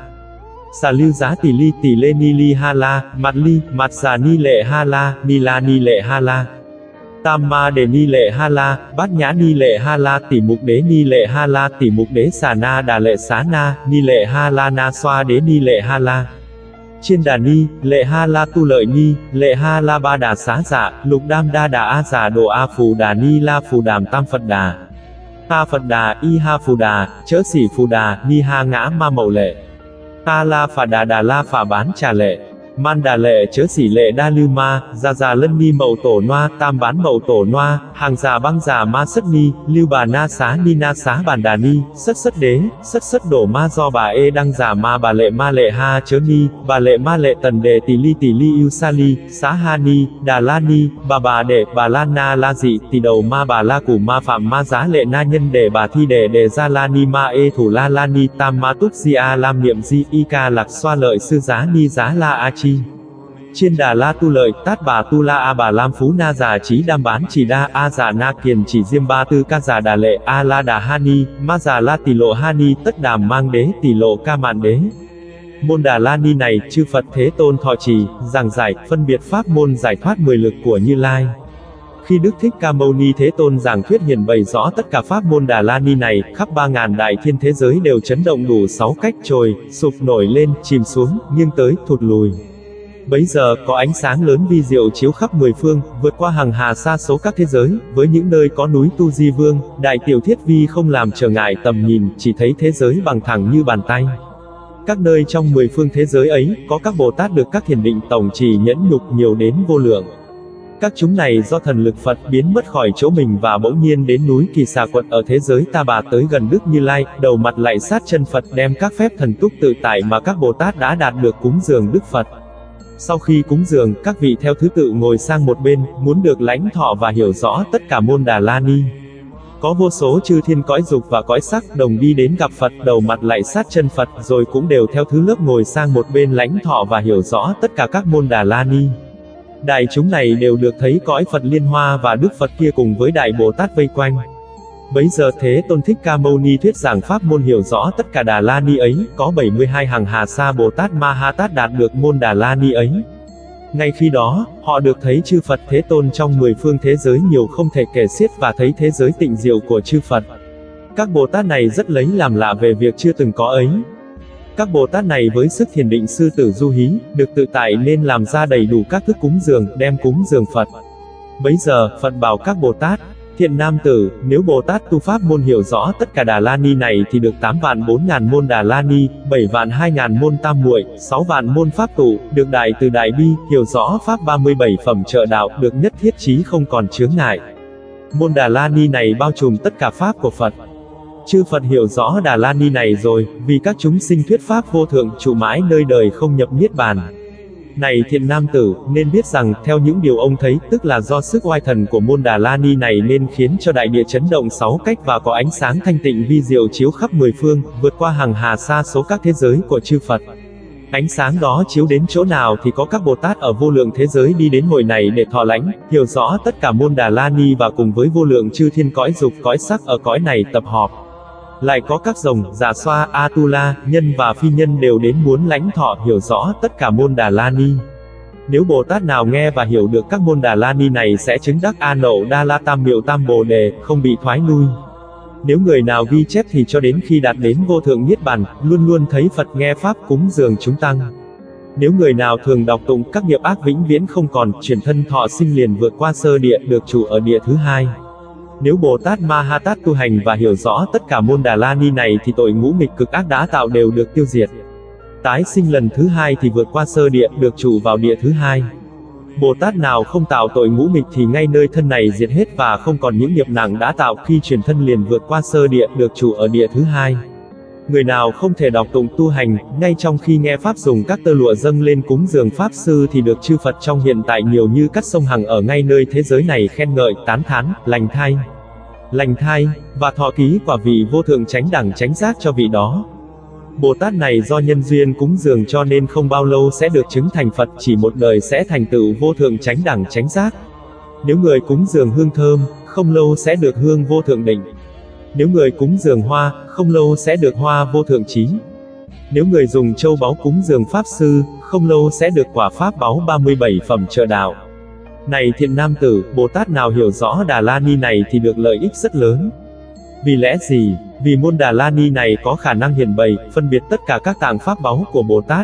Xà lưu giá tỷ ly tỷ lê ni li ha la, mặt ly, mặt giả ni lệ ha la, ni la ni lệ ha la. Tam ma đề ni lệ ha la, bát nhã ni lệ ha la, tỷ mục đế ni lệ ha la, tỷ mục đế xà na đà lệ xá na, ni lệ ha la na xoa đế ni lệ ha la. Chiên đà ni, lệ ha la tu lợi ni, lệ ha la ba đà xá dạ, lục đam đa đà a giả độ a phù đà ni la phù đàm tam Phật đà. A Phật đà, y ha phù đà, chớ xỉ phù đà, ni ha ngã ma mậu lệ. A la phà đà đà la phà bán trà lệ. Man đà lệ chớ xỉ lệ đa lưu ma, già già lân ni mậu tổ noa, tam bán mậu tổ noa, hàng già băng già ma sất ni, lưu bà na xá ni na xá bàn đà ni, sất sất đế, sất sất đổ ma do bà ê đăng giả ma bà lệ ma lệ ha chớ ni, bà lệ ma lệ tần đề tỷ ly tỷ ly yêu sa ly, xá ha ni, đà la ni, bà bà đệ, bà la na la dị, tỷ đầu ma bà la củ ma phạm ma giá lệ na nhân đề bà thi đề đề gia la ni ma ê thủ la la ni, tam ma túc di a lam niệm di, y ca lạc xoa lợi sư giá ni giá la a chi. Chiên đà la tu lợi, tát bà tu la a bà lam phú na giả trí đam bán chỉ đa, a giả na kiền chỉ diêm ba tư ca giả đà lệ, a la đà ha ni, ma giả la tỷ lộ ha ni, tất đàm mang đế, tỷ lộ ca mạn đế. Môn đà la ni này, chư Phật Thế Tôn thọ trì, giảng giải, phân biệt pháp môn giải thoát mười lực của Như Lai. Khi Đức Thích Ca Mâu Ni Thế Tôn giảng thuyết hiển bày rõ tất cả pháp môn Đà La Ni này, khắp ba ngàn đại thiên thế giới đều chấn động đủ sáu cách trồi, sụp nổi lên, chìm xuống, nghiêng tới, thụt lùi. Bấy giờ, có ánh sáng lớn vi diệu chiếu khắp mười phương, vượt qua hằng hà sa số các thế giới, với những nơi có núi Tu Di Vương, Đại Tiểu Thiết Vi không làm trở ngại tầm nhìn, chỉ thấy thế giới bằng thẳng như bàn tay. Các nơi trong mười phương thế giới ấy, có các Bồ Tát được các thiền định tổng trì nhẫn nhục nhiều đến vô lượng. Các chúng này do thần lực Phật biến mất khỏi chỗ mình và bỗng nhiên đến núi Kỳ Xà Quật ở thế giới Ta Bà tới gần Đức Như Lai, đầu mặt lại sát chân Phật đem các phép thần túc tự tại mà các Bồ Tát đã đạt được cúng dường Đức Phật. Sau khi cúng dường, các vị theo thứ tự ngồi sang một bên, muốn được lãnh thọ và hiểu rõ tất cả môn Đà La Ni. Có vô số chư thiên cõi dục và cõi sắc đồng đi đến gặp Phật, đầu mặt lại sát chân Phật, rồi cũng đều theo thứ lớp ngồi sang một bên lãnh thọ và hiểu rõ tất cả các môn Đà La Ni. Đại chúng này đều được thấy cõi Phật Liên Hoa và Đức Phật kia cùng với Đại Bồ Tát vây quanh. Bấy giờ Thế Tôn Thích Ca Mâu Ni thuyết giảng pháp môn hiểu rõ tất cả Đà La Ni ấy, có bảy mươi hai hàng hà sa Bồ Tát Ma Ha Tát đạt được môn Đà La Ni ấy. Ngay khi đó, họ được thấy chư Phật Thế Tôn trong mười phương thế giới nhiều không thể kể xiết và thấy thế giới tịnh diệu của chư Phật. Các Bồ Tát này rất lấy làm lạ về việc chưa từng có ấy. Các Bồ Tát này với sức thiền định sư tử du hí, được tự tại nên làm ra đầy đủ các thức cúng dường, đem cúng dường Phật. Bấy giờ, Phật bảo các Bồ Tát, thiện nam tử, nếu Bồ Tát tu pháp môn hiểu rõ tất cả Đà La Ni này thì được tám vạn bốn ngàn môn Đà La Ni, bảy vạn hai ngàn môn tam muội, sáu vạn môn pháp tụ, được đại từ đại bi, hiểu rõ pháp ba mươi bảy phẩm trợ đạo, được nhất thiết chí không còn chướng ngại. Môn Đà La Ni này bao trùm tất cả pháp của Phật. Chư Phật hiểu rõ Đà La Ni này rồi, vì các chúng sinh thuyết pháp vô thượng trụ mãi nơi đời không nhập niết bàn. Này thiện nam tử, nên biết rằng, theo những điều ông thấy, tức là do sức oai thần của môn Đà La Ni này nên khiến cho đại địa chấn động sáu cách và có ánh sáng thanh tịnh vi diệu chiếu khắp mười phương, vượt qua hàng hà sa số các thế giới của chư Phật. Ánh sáng đó chiếu đến chỗ nào thì có các Bồ Tát ở vô lượng thế giới đi đến hội này để thọ lãnh, hiểu rõ tất cả môn Đà La Ni và cùng với vô lượng chư thiên cõi dục cõi sắc ở cõi này tập họp. Lại có các rồng, giả xoa, Atula, nhân và phi nhân đều đến muốn lãnh thọ hiểu rõ tất cả môn Đà La Ni. Nếu Bồ Tát nào nghe và hiểu được các môn Đà La Ni này sẽ chứng đắc A Nậu Đa La Tam Miệu Tam Bồ Đề, không bị thoái lui. Nếu người nào ghi chép thì cho đến khi đạt đến vô thượng niết bàn, luôn luôn thấy Phật nghe Pháp cúng dường chúng tăng. Nếu người nào thường đọc tụng các nghiệp ác vĩnh viễn không còn, chuyển thân thọ sinh liền vượt qua sơ địa, được trụ ở địa thứ hai. Nếu Bồ Tát Ma Ha Tát tu hành và hiểu rõ tất cả môn Đà La Ni này thì tội ngũ nghịch cực ác đã tạo đều được tiêu diệt. Tái sinh lần thứ hai thì vượt qua sơ địa, được trụ vào địa thứ hai. Bồ Tát nào không tạo tội ngũ nghịch thì ngay nơi thân này diệt hết và không còn những nghiệp nặng đã tạo, khi chuyển thân liền vượt qua sơ địa, được trụ ở địa thứ hai. Người nào không thể đọc tụng tu hành, ngay trong khi nghe Pháp dùng các tơ lụa dâng lên cúng dường Pháp Sư thì được chư Phật trong hiện tại nhiều như các sông hằng ở ngay nơi thế giới này khen ngợi, tán thán, lành thai. Lành thai, và thọ ký quả vị vô thượng chánh đẳng chánh giác cho vị đó. Bồ Tát này do nhân duyên cúng dường cho nên không bao lâu sẽ được chứng thành Phật, chỉ một đời sẽ thành tựu vô thượng chánh đẳng chánh giác. Nếu người cúng dường hương thơm, không lâu sẽ được hương vô thượng định. Nếu người cúng dường hoa, không lâu sẽ được hoa vô thượng trí. Nếu người dùng châu báu cúng dường Pháp Sư, không lâu sẽ được quả Pháp báu ba mươi bảy phẩm trợ đạo. Này thiện nam tử, Bồ Tát nào hiểu rõ Đà La Ni này thì được lợi ích rất lớn. Vì lẽ gì? Vì môn Đà La Ni này có khả năng hiển bày, phân biệt tất cả các tạng Pháp báu của Bồ Tát.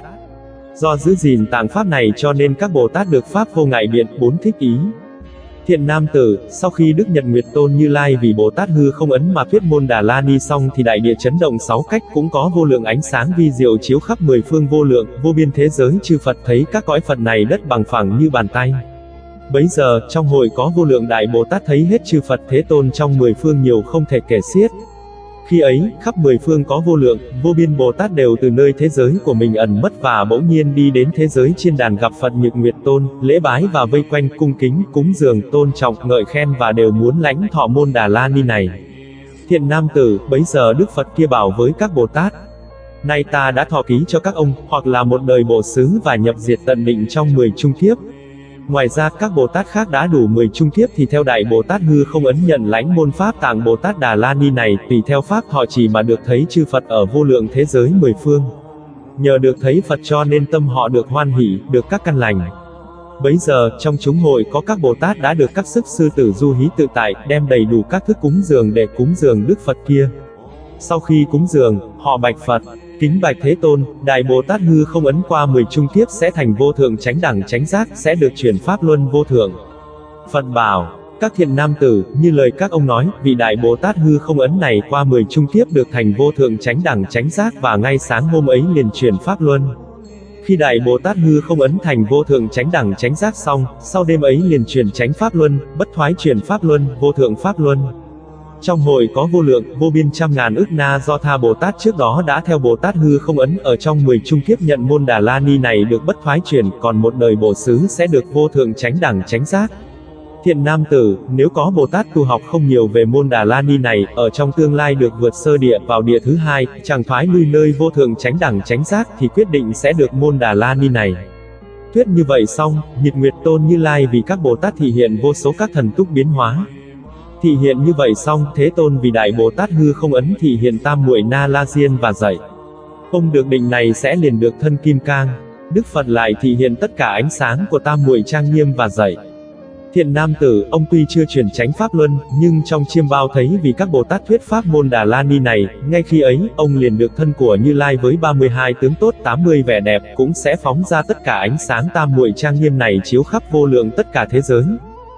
Do giữ gìn tạng Pháp này cho nên các Bồ Tát được Pháp vô ngại biện, bốn thích ý. Thiện nam tử, sau khi Đức Nhật Nguyệt Tôn Như Lai vì Bồ Tát hư không ấn mà thuyết môn Đà La Ni xong thì đại địa chấn động sáu cách cũng có vô lượng ánh sáng vi diệu chiếu khắp mười phương vô lượng, vô biên thế giới chư Phật thấy các cõi Phật này đất bằng phẳng như bàn tay. Bấy giờ, trong hội có vô lượng đại Bồ Tát thấy hết chư Phật Thế Tôn trong mười phương nhiều không thể kể xiết. Khi ấy, khắp mười phương có vô lượng, vô biên Bồ Tát đều từ nơi thế giới của mình ẩn mất và bỗng nhiên đi đến thế giới trên đàn gặp Phật Nhật Nguyệt Tôn, lễ bái và vây quanh cung kính, cúng dường, tôn trọng, ngợi khen và đều muốn lãnh thọ môn Đà La Ni này. Thiện nam tử, bấy giờ Đức Phật kia bảo với các Bồ Tát: nay ta đã thọ ký cho các ông, hoặc là một đời bộ xứ và nhập diệt tận định trong mười chung kiếp. Ngoài ra các Bồ Tát khác đã đủ mười chung kiếp thì theo Đại Bồ Tát hư không ấn nhận lãnh môn Pháp tạng Bồ Tát Đà La Ni này, tùy theo Pháp thọ trì mà được thấy chư Phật ở vô lượng thế giới mười phương. Nhờ được thấy Phật cho nên tâm họ được hoan hỷ, được các căn lành. Bấy giờ, trong chúng hội có các Bồ Tát đã được các sức sư tử du hí tự tại, đem đầy đủ các thức cúng dường để cúng dường Đức Phật kia. Sau khi cúng dường, họ bạch Phật: kính bạch Thế Tôn, Đại Bồ Tát hư không ấn qua mười chung kiếp sẽ thành vô thượng chánh đẳng chánh giác, sẽ được chuyển Pháp luân vô thượng. Phật bảo: các thiện nam tử, như lời các ông nói, vị Đại Bồ Tát hư không ấn này qua mười chung kiếp được thành vô thượng chánh đẳng chánh giác và ngay sáng hôm ấy liền chuyển Pháp luân. Khi Đại Bồ Tát hư không ấn thành vô thượng chánh đẳng chánh giác xong, sau đêm ấy liền chuyển chánh Pháp luân, bất thoái chuyển Pháp luân, vô thượng Pháp luân. Trong hội có vô lượng, vô biên trăm ngàn ức na do tha Bồ Tát trước đó đã theo Bồ Tát hư không ấn ở trong mười chung kiếp nhận môn Đà La Ni này được bất thoái chuyển, còn một đời bổ xứ sẽ được vô thượng chánh đẳng chánh giác. Thiện nam tử, nếu có Bồ Tát tu học không nhiều về môn Đà La Ni này, ở trong tương lai được vượt sơ địa vào địa thứ hai, chẳng thoái lui nơi vô thượng chánh đẳng chánh giác thì quyết định sẽ được môn Đà La Ni này. Thuyết như vậy xong, Nhật Nguyệt Tôn Như Lai vì các Bồ Tát thị hiện vô số các thần túc biến hóa. Thị hiện như vậy xong, Thế Tôn vì Đại Bồ Tát hư không ấn thị hiện tam muội Na La Diên và dạy. Ông được định này sẽ liền được thân kim cang. Đức Phật lại thị hiện tất cả ánh sáng của tam muội trang nghiêm và dạy. Thiện nam tử, ông tuy chưa chuyển chánh Pháp luân, nhưng trong chiêm bao thấy vì các Bồ Tát thuyết Pháp môn Đà La Ni này, ngay khi ấy, ông liền được thân của Như Lai với ba mươi hai tướng tốt tám mươi vẻ đẹp, cũng sẽ phóng ra tất cả ánh sáng tam muội trang nghiêm này chiếu khắp vô lượng tất cả thế giới.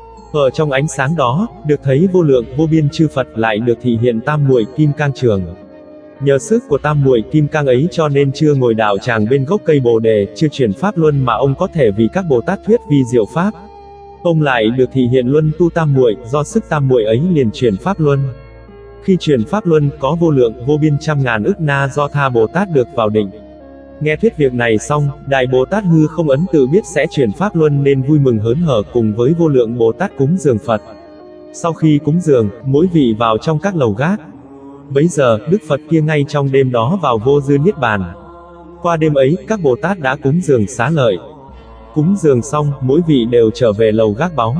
Ở trong ánh sáng đó, được thấy vô lượng, vô biên chư Phật lại được thị hiện tam muội kim cang trường. Nhờ sức của tam muội kim cang ấy cho nên chưa ngồi đạo tràng bên gốc cây Bồ Đề, chưa chuyển Pháp luân mà ông có thể vì các Bồ Tát thuyết vi diệu Pháp. Ông lại được thị hiện luân tu tam muội, do sức tam muội ấy liền chuyển Pháp luân. Khi chuyển Pháp luân, có vô lượng, vô biên trăm ngàn ức na do tha Bồ Tát được vào định. Nghe thuyết việc này xong, Đại Bồ Tát Hư Không Ấn tự biết sẽ chuyển Pháp Luân nên vui mừng hớn hở cùng với vô lượng Bồ Tát cúng dường Phật. Sau khi cúng dường, mỗi vị vào trong các lầu gác. Bấy giờ, Đức Phật kia ngay trong đêm đó vào vô dư niết bàn. Qua đêm ấy, các Bồ Tát đã cúng dường xá lợi. Cúng dường xong, mỗi vị đều trở về lầu gác báu.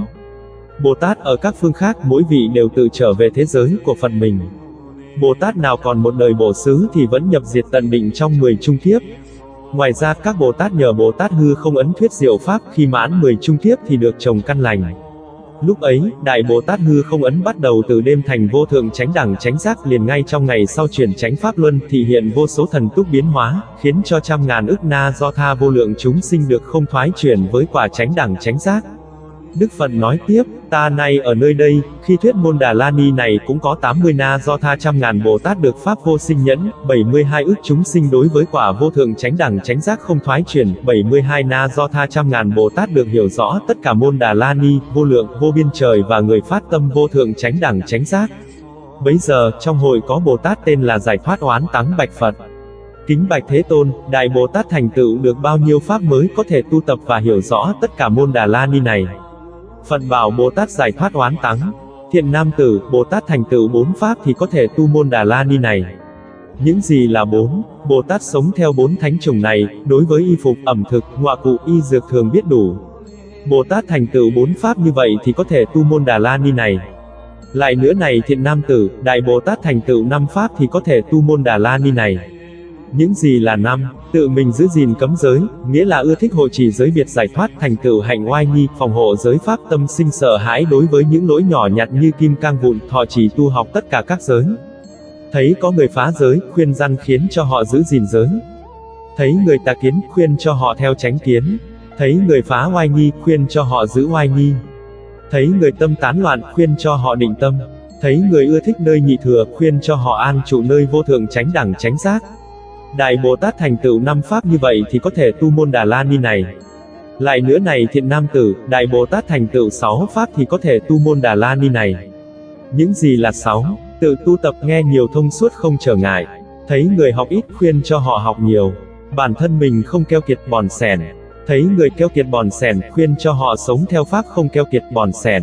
Bồ Tát ở các phương khác, mỗi vị đều tự trở về thế giới của Phật mình. Bồ Tát nào còn một đời bổ xứ thì vẫn nhập diệt tận định trong mười chung kiếp. Ngoài ra, các Bồ Tát nhờ Bồ Tát Hư Không Ấn thuyết diệu pháp, khi mãn mười chung kiếp thì được trồng căn lành. Lúc ấy, Đại Bồ Tát Hư Không Ấn bắt đầu từ đêm thành vô thượng chánh đẳng chánh giác, liền ngay trong ngày sau chuyển chánh pháp luân, thị hiện vô số thần túc biến hóa, khiến cho trăm ngàn ức na do tha vô lượng chúng sinh được không thoái chuyển với quả chánh đẳng chánh giác. Đức Phật nói tiếp, ta nay ở nơi đây, khi thuyết môn Đà La Ni này cũng có tám mươi na do tha trăm ngàn Bồ Tát được pháp vô sinh nhẫn, bảy mươi hai ức chúng sinh đối với quả vô thượng chánh đẳng chánh giác không thoái chuyển, bảy mươi hai na do tha trăm ngàn Bồ Tát được hiểu rõ tất cả môn Đà La Ni, vô lượng, vô biên trời và người phát tâm vô thượng chánh đẳng chánh giác. Bấy giờ, trong hội có Bồ Tát tên là Giải Thoát Oán Tắng bạch Phật. Kính bạch Thế Tôn, Đại Bồ Tát thành tựu được bao nhiêu pháp mới có thể tu tập và hiểu rõ tất cả môn Đà La Ni này? Phật bảo Bồ Tát Giải Thoát Oán Tắng, thiện nam tử, Bồ Tát thành tựu bốn pháp thì có thể tu môn Đà La Ni này. Những gì là bốn? Bồ Tát sống theo bốn thánh chủng này, đối với y phục, ẩm thực, ngọa cụ, y dược thường biết đủ. Bồ Tát thành tựu bốn pháp như vậy thì có thể tu môn Đà La Ni này. Lại nữa này thiện nam tử, Đại Bồ Tát thành tựu năm pháp thì có thể tu môn Đà La Ni này. Những gì là năm? Tự mình giữ gìn cấm giới, nghĩa là ưa thích hộ trì giới biệt giải thoát, thành tựu hạnh oai nghi, phòng hộ giới pháp, tâm sinh sợ hãi đối với những lỗi nhỏ nhặt như kim cang vụn, thọ trì tu học tất cả các giới. Thấy có người phá giới, khuyên răn khiến cho họ giữ gìn giới. Thấy người tà kiến, khuyên cho họ theo chánh kiến. Thấy người phá oai nghi, khuyên cho họ giữ oai nghi. Thấy người tâm tán loạn, khuyên cho họ định tâm. Thấy người ưa thích nơi nhị thừa, khuyên cho họ an trụ nơi vô thượng chánh đẳng chánh giác. Đại Bồ Tát thành tựu năm pháp như vậy thì có thể tu môn Đà La Ni này. Lại nữa này thiện nam tử, Đại Bồ Tát thành tựu sáu pháp thì có thể tu môn Đà La Ni này. Những gì là sáu? Tự tu tập nghe nhiều thông suốt không trở ngại. Thấy người học ít, khuyên cho họ học nhiều. Bản thân mình không keo kiệt bòn xẻn. Thấy người keo kiệt bòn xẻn, khuyên cho họ sống theo pháp không keo kiệt bòn xẻn.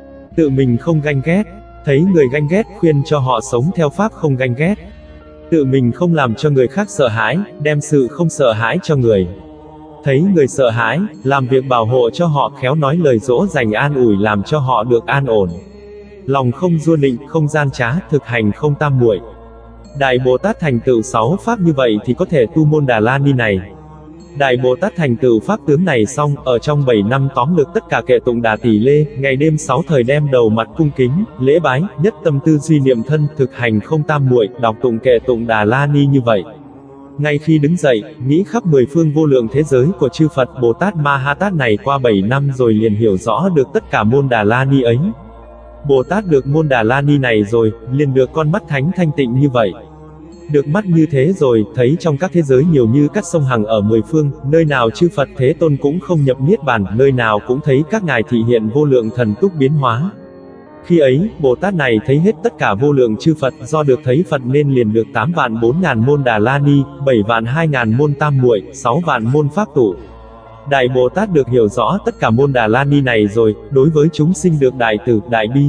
Tự mình không ganh ghét. Thấy người ganh ghét, khuyên cho họ sống theo pháp không ganh ghét. Tự mình không làm cho người khác sợ hãi, đem sự không sợ hãi cho người. Thấy người sợ hãi, làm việc bảo hộ cho họ, khéo nói lời dỗ dành an ủi làm cho họ được an ổn. Lòng không giua nịnh, không gian trá, thực hành không tam muội. Đại Bồ Tát thành tựu sáu pháp như vậy thì có thể tu môn Đà La Ni này. Đại Bồ Tát thành tựu pháp tướng này xong, ở trong bảy năm tóm lược tất cả kệ tụng Đà Tỷ Lê, ngày đêm sáu thời đem đầu mặt cung kính, lễ bái, nhất tâm tư duy niệm thân, thực hành không tam muội, đọc tụng kệ tụng Đà La Ni như vậy. Ngay khi đứng dậy, nghĩ khắp mười phương vô lượng thế giới của chư Phật Bồ Tát Ma Ha Tát này qua bảy năm rồi liền hiểu rõ được tất cả môn Đà La Ni ấy. Bồ Tát được môn Đà La Ni này rồi, liền được con mắt thánh thanh tịnh như vậy. Được mắt như thế rồi, thấy trong các thế giới nhiều như các sông hằng ở mười phương, nơi nào chư Phật Thế Tôn cũng không nhập niết bàn, nơi nào cũng thấy các ngài thị hiện vô lượng thần túc biến hóa. Khi ấy, Bồ Tát này thấy hết tất cả vô lượng chư Phật, do được thấy Phật nên liền được tám vạn bốn ngàn môn Đà La Ni, bảy vạn hai ngàn môn tam muội, sáu vạn môn pháp tụ. Đại Bồ Tát được hiểu rõ tất cả môn Đà La Ni này rồi, đối với chúng sinh được đại từ, đại bi.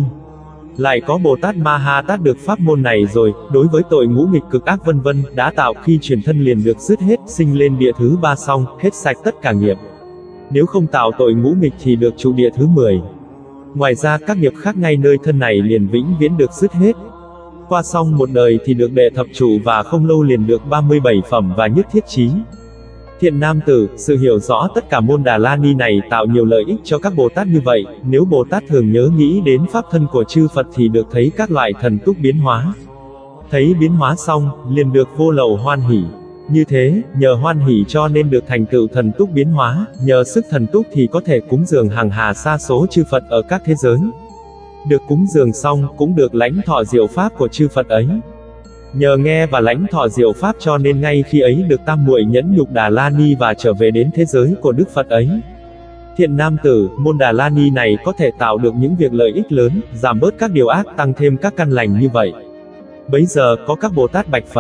Lại có Bồ Tát Ma Ha Tát được pháp môn này rồi, đối với tội ngũ nghịch cực ác vân vân, đã tạo khi truyền thân liền được dứt hết, sinh lên địa thứ ba xong, hết sạch tất cả nghiệp. Nếu không tạo tội ngũ nghịch thì được trụ địa thứ mười. Ngoài ra các nghiệp khác ngay nơi thân này liền vĩnh viễn được dứt hết. Qua xong một đời thì được đệ thập trụ và không lâu liền được ba mươi bảy phẩm và nhất thiết chí. Thiện nam tử, sự hiểu rõ tất cả môn Đà La Ni này tạo nhiều lợi ích cho các Bồ Tát như vậy, nếu Bồ Tát thường nhớ nghĩ đến pháp thân của chư Phật thì được thấy các loại thần túc biến hóa. Thấy biến hóa xong, liền được vô lậu hoan hỷ. Như thế, nhờ hoan hỷ cho nên được thành tựu thần túc biến hóa, nhờ sức thần túc thì có thể cúng dường hàng hà sa số chư Phật ở các thế giới. Được cúng dường xong, cũng được lãnh thọ diệu pháp của chư Phật ấy. Nhờ nghe và lãnh thọ diệu pháp cho nên ngay khi ấy được tam muội nhẫn nhục Đà La Ni và trở về đến thế giới của Đức Phật ấy. Thiện nam tử, môn Đà La Ni này có thể tạo được những việc lợi ích lớn, giảm bớt các điều ác, tăng thêm các căn lành như vậy. Bấy giờ có các Bồ Tát bạch Phật,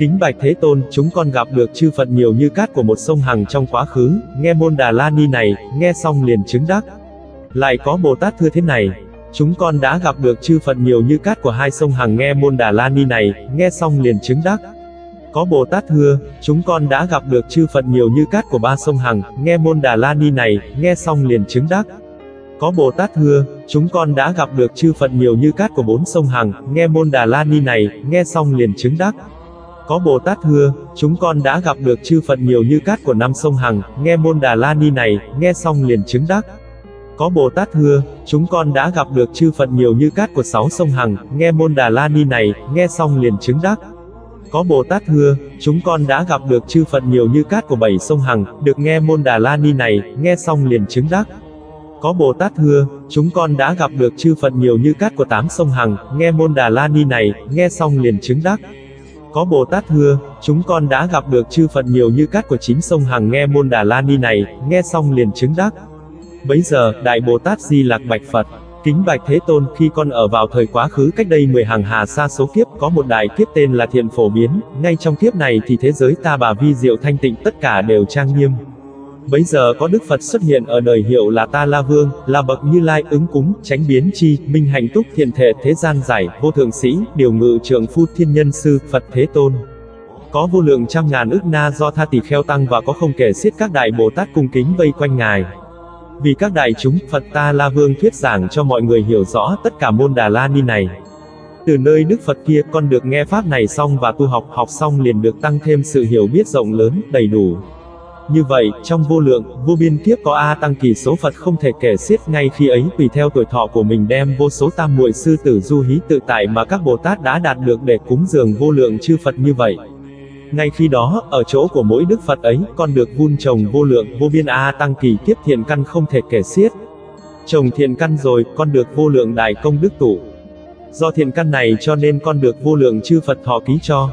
Kính bạch Thế Tôn, chúng con gặp được chư Phật nhiều như cát của một sông Hằng trong quá khứ, nghe môn Đà La Ni này, nghe xong liền chứng đắc. Lại có Bồ Tát thưa thế này, chúng con đã gặp được chư Phật nhiều như cát của hai sông Hằng nghe môn Đà La Ni này, nghe xong liền chứng đắc. Có Bồ Tát thưa, chúng con đã gặp được chư Phật nhiều như cát của ba sông Hằng, nghe môn Đà La Ni này, nghe xong liền chứng đắc. Có Bồ Tát thưa, chúng con đã gặp được chư Phật nhiều như cát của bốn sông Hằng, nghe môn Đà La Ni này, nghe xong liền chứng đắc. Có Bồ Tát thưa, chúng con đã gặp được chư Phật nhiều như cát của năm sông Hằng, nghe môn Đà La Ni này, nghe xong liền chứng đắc. Có Bồ Tát thưa, chúng con đã gặp được chư Phật nhiều như cát của sáu sông Hằng, nghe môn Đà La Ni này, nghe xong liền chứng đắc. Có Bồ Tát thưa, chúng con đã gặp được chư Phật nhiều như cát của bảy sông Hằng, được nghe môn Đà La Ni này, nghe xong liền chứng đắc. Có Bồ Tát thưa, chúng con đã gặp được chư Phật nhiều như cát của tám sông Hằng, nghe môn Đà La Ni này, nghe xong liền chứng đắc. Có Bồ Tát thưa, chúng con đã gặp được chư Phật nhiều như cát của chín sông Hằng nghe môn Đà La Ni này, nghe xong liền chứng đắc. Bấy giờ, Đại Bồ Tát Di Lặc bạch Phật, kính bạch Thế Tôn, khi con ở vào thời quá khứ cách đây mười hàng hà sa số kiếp, có một đại kiếp tên là Thiện Phổ Biến, ngay trong kiếp này thì thế giới ta bà vi diệu thanh tịnh tất cả đều trang nghiêm. Bấy giờ có Đức Phật xuất hiện ở đời hiệu là Ta La Vương, là bậc Như Lai ứng cúng, chánh biến chi, minh hạnh túc thiện thể thế gian giải, vô thượng sĩ, điều ngự trượng phu thiên nhân sư, Phật Thế Tôn. Có vô lượng trăm ngàn ức na do tha tỳ kheo tăng và có không kể xiết các đại Bồ Tát cung kính vây quanh Ngài. Vì các đại chúng, Phật Ta La Vương thuyết giảng cho mọi người hiểu rõ tất cả môn Đà La Ni này. Từ nơi Đức Phật kia, con được nghe pháp này xong và tu học, học xong liền được tăng thêm sự hiểu biết rộng lớn, đầy đủ. Như vậy, trong vô lượng, vô biên kiếp có A Tăng kỳ số Phật không thể kể xiết, ngay khi ấy tùy theo tuổi thọ của mình đem vô số tam muội sư tử du hí tự tại mà các Bồ Tát đã đạt được để cúng dường vô lượng chư Phật như vậy. Ngay khi đó, ở chỗ của mỗi Đức Phật ấy, con được vun trồng vô lượng, vô biên A Tăng kỳ kiếp thiện căn không thể kể xiết. Trồng thiện căn rồi, con được vô lượng đại công đức tụ. Do thiện căn này cho nên con được vô lượng chư Phật thọ ký cho.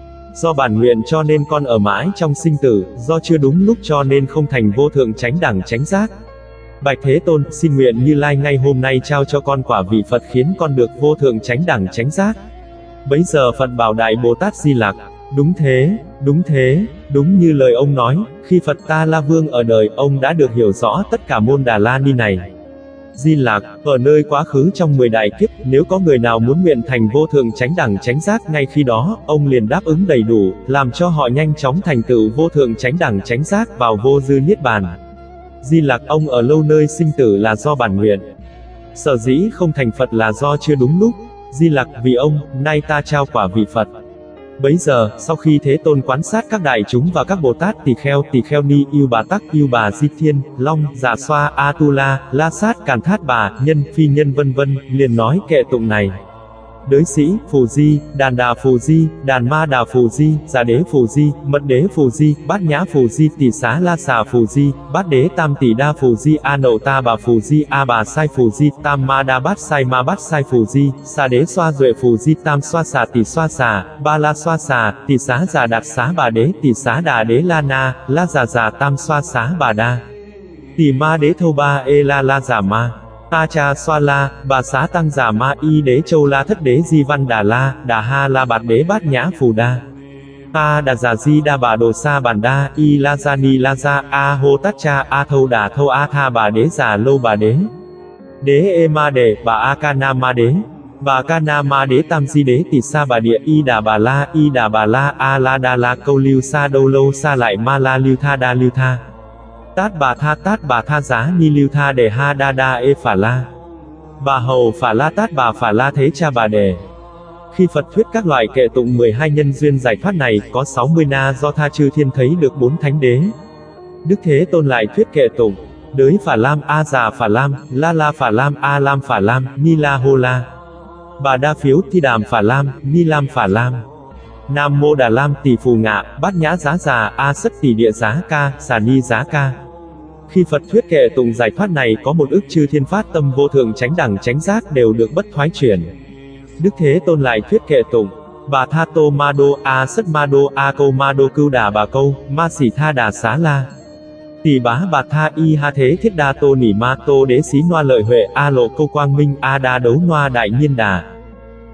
Do bản nguyện cho nên con ở mãi trong sinh tử, do chưa đúng lúc cho nên không thành vô thượng chánh đẳng chánh giác. Bạch Thế Tôn, xin nguyện Như Lai ngay hôm nay trao cho con quả vị Phật khiến con được vô thượng chánh đẳng chánh giác. Bấy giờ Phật bảo Đại Bồ Tát Di Lặc, đúng thế, đúng thế, đúng như lời ông nói, khi Phật Ta La Vương ở đời, ông đã được hiểu rõ tất cả môn Đà La Ni này. Di Lặc, ở nơi quá khứ trong mười đại kiếp, nếu có người nào muốn nguyện thành vô thượng chánh đẳng chánh giác, ngay khi đó, ông liền đáp ứng đầy đủ, làm cho họ nhanh chóng thành tựu vô thượng chánh đẳng chánh giác vào vô dư niết bàn. Di Lặc, ông ở lâu nơi sinh tử là do bản nguyện. Sở dĩ không thành Phật là do chưa đúng lúc. Di Lặc, vì ông, nay ta trao quả vị Phật. Bấy giờ, sau khi Thế Tôn quán sát các đại chúng và các Bồ Tát tỳ kheo, tỳ kheo ni, yêu bà tắc, yêu bà di thiên, long, dạ xoa, Atula, la sát, càn thát bà, nhân, phi nhân vân vân, liền nói kệ tụng này. Đới sĩ, phù di, đàn đà phù di, đàn ma đà phù di, giả đế phù di, mật đế phù di, bát nhã phù di, tỷ xá la xà phù di, bát đế tam tỷ đa phù di, a nậu ta bà phù di, a bà sai phù di, tam ma đa bát sai ma bát sai phù di, xà đế xoa duệ phù di, tam xoa xà tỷ xoa xà, ba la xoa xà, tỷ xá giả đạt xá bà đế, tỷ xá đà đế la na, la giả giả tam xoa xá bà đa, tỷ ma đế thâu ba e la la giả ma. A cha xoa la, bà xá tăng giả ma y đế châu la thất đế di văn đà la, đà ha la bạt đế bát nhã phù đa. A đà giả di đa bà đồ sa bản đa, y la gia ni la gia, a hô tát cha, a thâu đà thâu a tha bà đế giả lâu bà đế. Đế e ma đề, bà a ca na ma đế. Bà ca na ma đế tam di đế tỷ sa bà địa y đà bà la, y đà bà la, a la đà la câu lưu sa đâu lâu sa lại ma la lưu tha đa lưu tha. Tát bà tha tát bà tha giá ni lưu tha đề ha đa đa e phả la. Bà hầu phả la tát bà phả la thế cha bà đề. Khi Phật thuyết các loại kệ tụng mười hai nhân duyên giải thoát này, có sáu mươi na do tha chư thiên thấy được bốn thánh đế. Đức Thế Tôn lại thuyết kệ tụng, đới phả lam, a già phả lam, la la phả lam, a lam phả lam, ni la hô la. Bà đa phiếu thi đàm phả lam, ni lam phả lam. Nam mô Đà Lam tỷ phù ngạ, bát nhã giá già, a sất tỷ địa giá ca, xà ni giá ca. Khi Phật thuyết kệ tụng giải thoát này, có một ức chư thiên phát tâm vô thượng chánh đẳng chánh giác đều được bất thoái chuyển. Đức Thế Tôn lại thuyết kệ tụng, bà tha tô ma đô, a sất ma đô, a câu ma đô cưu đà bà câu, ma xỉ tha đà xá la. Tỷ bá bà tha y ha thế thiết đa tô nỉ ma tô đế xí noa lợi huệ, a lộ câu quang minh, a đa đấu noa đại nhiên đà.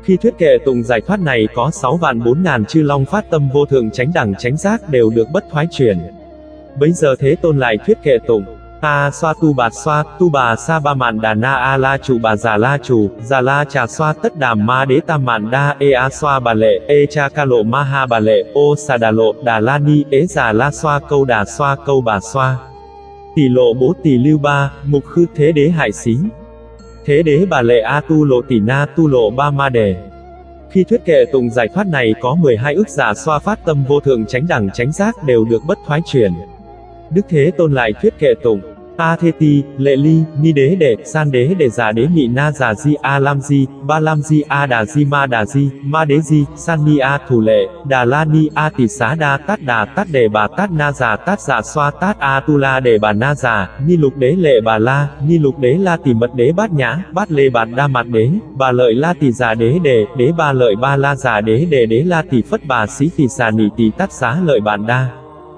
Khi thuyết kệ tụng giải thoát này có sáu vạn bốn ngàn chư long phát tâm vô thượng chánh đẳng chánh giác đều được bất thoái chuyển. Bấy giờ Thế Tôn lại thuyết kệ tụng: A xoa tu bạt xoa, tu bà sa ba mạn đà na a la chủ bà già la chủ, già la trà xoa tất đàm ma đế tam mạn đa e a xoa bà lệ, e cha ca lộ ma ha bà lệ, ô xà đà lộ, đà la ni, ế già la xoa câu đà xoa câu bà xoa. Tỷ lộ bố tỷ lưu ba, mục khư thế đế hải xí. Thế đế bà lệ a tu lộ tỷ na tu lộ ba ma đề. Khi thuyết kệ tụng giải thoát này có mười hai ức giả xoa phát tâm vô thượng chánh đẳng chánh giác đều được bất thoái chuyển. Đức Thế Tôn lại thuyết kệ tụng: A Thê Ti, Lệ Ly, Ni Đế Đệ, San Đế Đệ Giả Đế Nhị Na Giả Di, A Lam Di, Ba Lam Di, A Đà Di Ma Đà Di, Ma Đế Di, San Ni A Thủ Lệ, Đà La Ni A Tỷ Xá Đa Tát Đà Tát Đề Bà Tát Na Giả Tát Giả Xoa Tát A Tu La Đề Bà Na Giả, Ni Lục Đế Lệ Bà La, Ni Lục Đế La Tỷ Mật Đế Bát Nhã, Bát Lê Bạt Đa Mạt Đế, Bà Lợi La Tỷ Giả Đế Đề, Đế Ba Lợi Ba La Giả Đế Đề Đế La Tỷ Phất Bà Xí Tỷ Xà Nỉ Tỷ Tát Xá Lợi Bản Đa.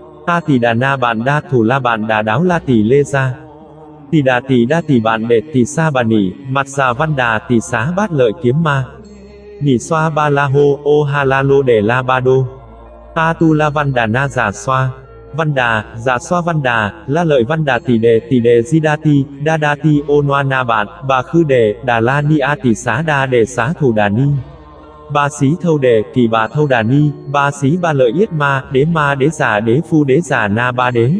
A Tỷ Đà Na Bản Đa Thủ La Bản Đà Đáo La Tỷ Lê Gia. Tỷ đà tỷ đa tỷ bạn đệ tỷ sa bà nỉ, mặt già văn đà tỷ xá bát lợi kiếm ma. Nỉ xoa ba la hô, ô ha la lô đề la ba đô. A tu la văn đà na giả xoa. Văn đà, giả xoa văn đà, la lợi văn đà tỷ đề tỷ đề di đa ti, đa đa ti ô noa na bạn, bà khư đề, đà la ni a tỷ xá đa đề xá thủ đà ni. Ba xí thâu đề, kỳ bà thâu đà ni, ba xí ba lợi yết ma, đế ma đế giả đế phu đế giả na ba đế.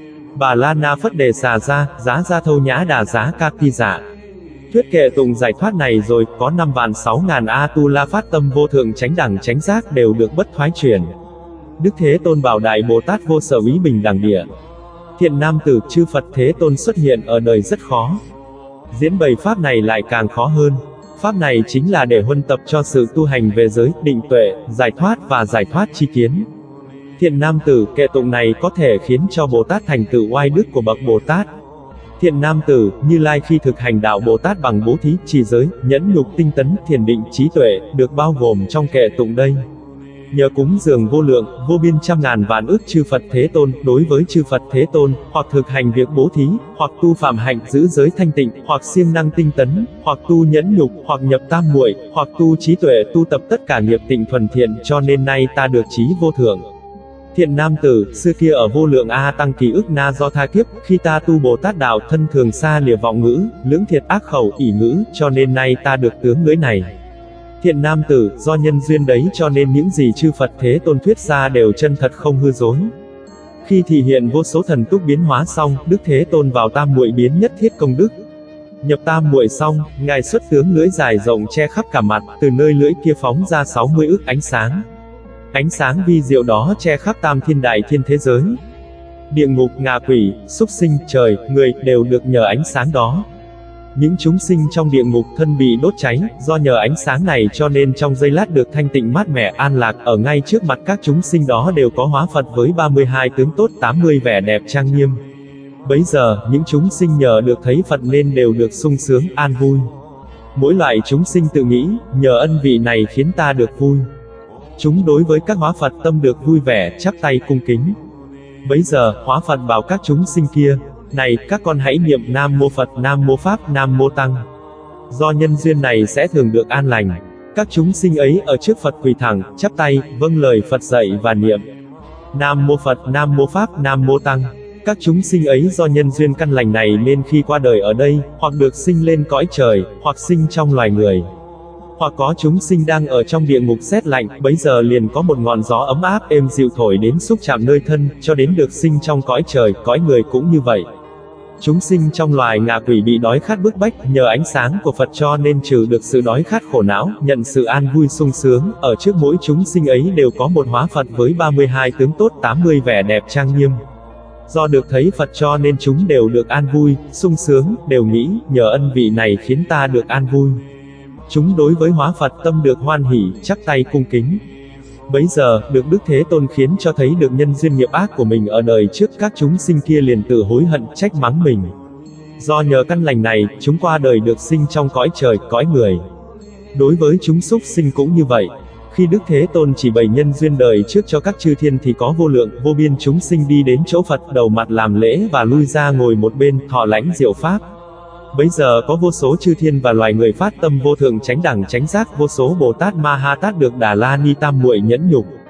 Bà la na phất đề xà ra, giá ra thâu nhã đà giá ca ti giả. Thuyết kệ tụng giải thoát này rồi, có năm vạn sáu ngàn A-tu-la phát tâm vô thượng chánh đẳng chánh giác đều được bất thoái chuyển. Đức Thế Tôn bảo Đại Bồ Tát vô sở úy bình đẳng địa. Thiện nam tử, chư Phật Thế Tôn xuất hiện ở đời rất khó. Diễn bày pháp này lại càng khó hơn. Pháp này chính là để huân tập cho sự tu hành về giới, định tuệ, giải thoát và giải thoát chi kiến. Thiện nam tử, kệ tụng này có thể khiến cho Bồ Tát thành tựu oai đức của bậc Bồ Tát. Thiện nam tử, Như Lai khi thực hành đạo Bồ Tát bằng bố thí, trì giới, nhẫn nhục, tinh tấn, thiền định, trí tuệ, được bao gồm trong kệ tụng đây. Nhờ cúng dường vô lượng, vô biên trăm ngàn vạn ức chư Phật Thế Tôn, đối với chư Phật Thế Tôn, hoặc thực hành việc bố thí, hoặc tu phạm hạnh giữ giới thanh tịnh, hoặc siêng năng tinh tấn, hoặc tu nhẫn nhục, hoặc nhập tam muội, hoặc tu trí tuệ, tu tập tất cả nghiệp tịnh thuần thiện, cho nên nay ta được trí vô thượng. Thiện nam tử, xưa kia ở vô lượng A tăng kỳ ức na do tha kiếp, khi ta tu Bồ Tát đạo thân thường xa lìa vọng ngữ, lưỡng thiệt ác khẩu, ỷ ngữ, cho nên nay ta được tướng lưới này. Thiện nam tử, do nhân duyên đấy cho nên những gì chư Phật Thế Tôn thuyết ra đều chân thật không hư dối. Khi thị hiện vô số thần túc biến hóa xong, Đức Thế Tôn vào tam muội biến nhất thiết công đức. Nhập tam muội xong, Ngài xuất tướng lưỡi dài rộng che khắp cả mặt, từ nơi lưỡi kia phóng ra sáu mươi ức ánh sáng. Ánh sáng vi diệu đó che khắp tam thiên đại thiên thế giới. Địa ngục, ngạ quỷ, súc sinh, trời, người, đều được nhờ ánh sáng đó. Những chúng sinh trong địa ngục thân bị đốt cháy, do nhờ ánh sáng này cho nên trong giây lát được thanh tịnh mát mẻ an lạc, ở ngay trước mặt các chúng sinh đó đều có hóa Phật với ba mươi hai tướng tốt, tám mươi vẻ đẹp trang nghiêm. Bấy giờ, những chúng sinh nhờ được thấy Phật nên đều được sung sướng, an vui. Mỗi loại chúng sinh tự nghĩ, nhờ ân vị này khiến ta được vui. Chúng đối với các hóa Phật tâm được vui vẻ, chắp tay cung kính. Bấy giờ, hóa Phật bảo các chúng sinh kia, này, các con hãy niệm Nam Mô Phật, Nam Mô Pháp, Nam Mô Tăng. Do nhân duyên này sẽ thường được an lành. Các chúng sinh ấy ở trước Phật quỳ thẳng, chắp tay, vâng lời Phật dạy và niệm Nam Mô Phật, Nam Mô Pháp, Nam Mô Tăng. Các chúng sinh ấy do nhân duyên căn lành này nên khi qua đời ở đây, hoặc được sinh lên cõi trời, hoặc sinh trong loài người. Hoặc có chúng sinh đang ở trong địa ngục rét lạnh, bấy giờ liền có một ngọn gió ấm áp êm dịu thổi đến xúc chạm nơi thân, cho đến được sinh trong cõi trời, cõi người cũng như vậy. Chúng sinh trong loài ngạ quỷ bị đói khát bức bách, nhờ ánh sáng của Phật cho nên trừ được sự đói khát khổ não, nhận sự an vui sung sướng, ở trước mỗi chúng sinh ấy đều có một hóa Phật với ba mươi hai tướng tốt, tám mươi vẻ đẹp trang nghiêm. Do được thấy Phật cho nên chúng đều được an vui, sung sướng, đều nghĩ, nhờ ân vị này khiến ta được an vui. Chúng đối với hóa Phật tâm được hoan hỉ, chắp tay cung kính. Bấy giờ, được Đức Thế Tôn khiến cho thấy được nhân duyên nghiệp ác của mình ở đời trước, các chúng sinh kia liền tự hối hận, trách mắng mình. Do nhờ căn lành này, chúng qua đời được sinh trong cõi trời, cõi người. Đối với chúng súc sinh cũng như vậy. Khi Đức Thế Tôn chỉ bày nhân duyên đời trước cho các chư thiên thì có vô lượng, vô biên chúng sinh đi đến chỗ Phật, đầu mặt làm lễ và lui ra ngồi một bên, thọ lãnh diệu pháp. Bấy giờ có vô số chư thiên và loài người phát tâm vô thượng chánh đẳng chánh giác, vô số Bồ Tát Ma Ha Tát được Đà La Ni Tam Muội nhẫn nhục.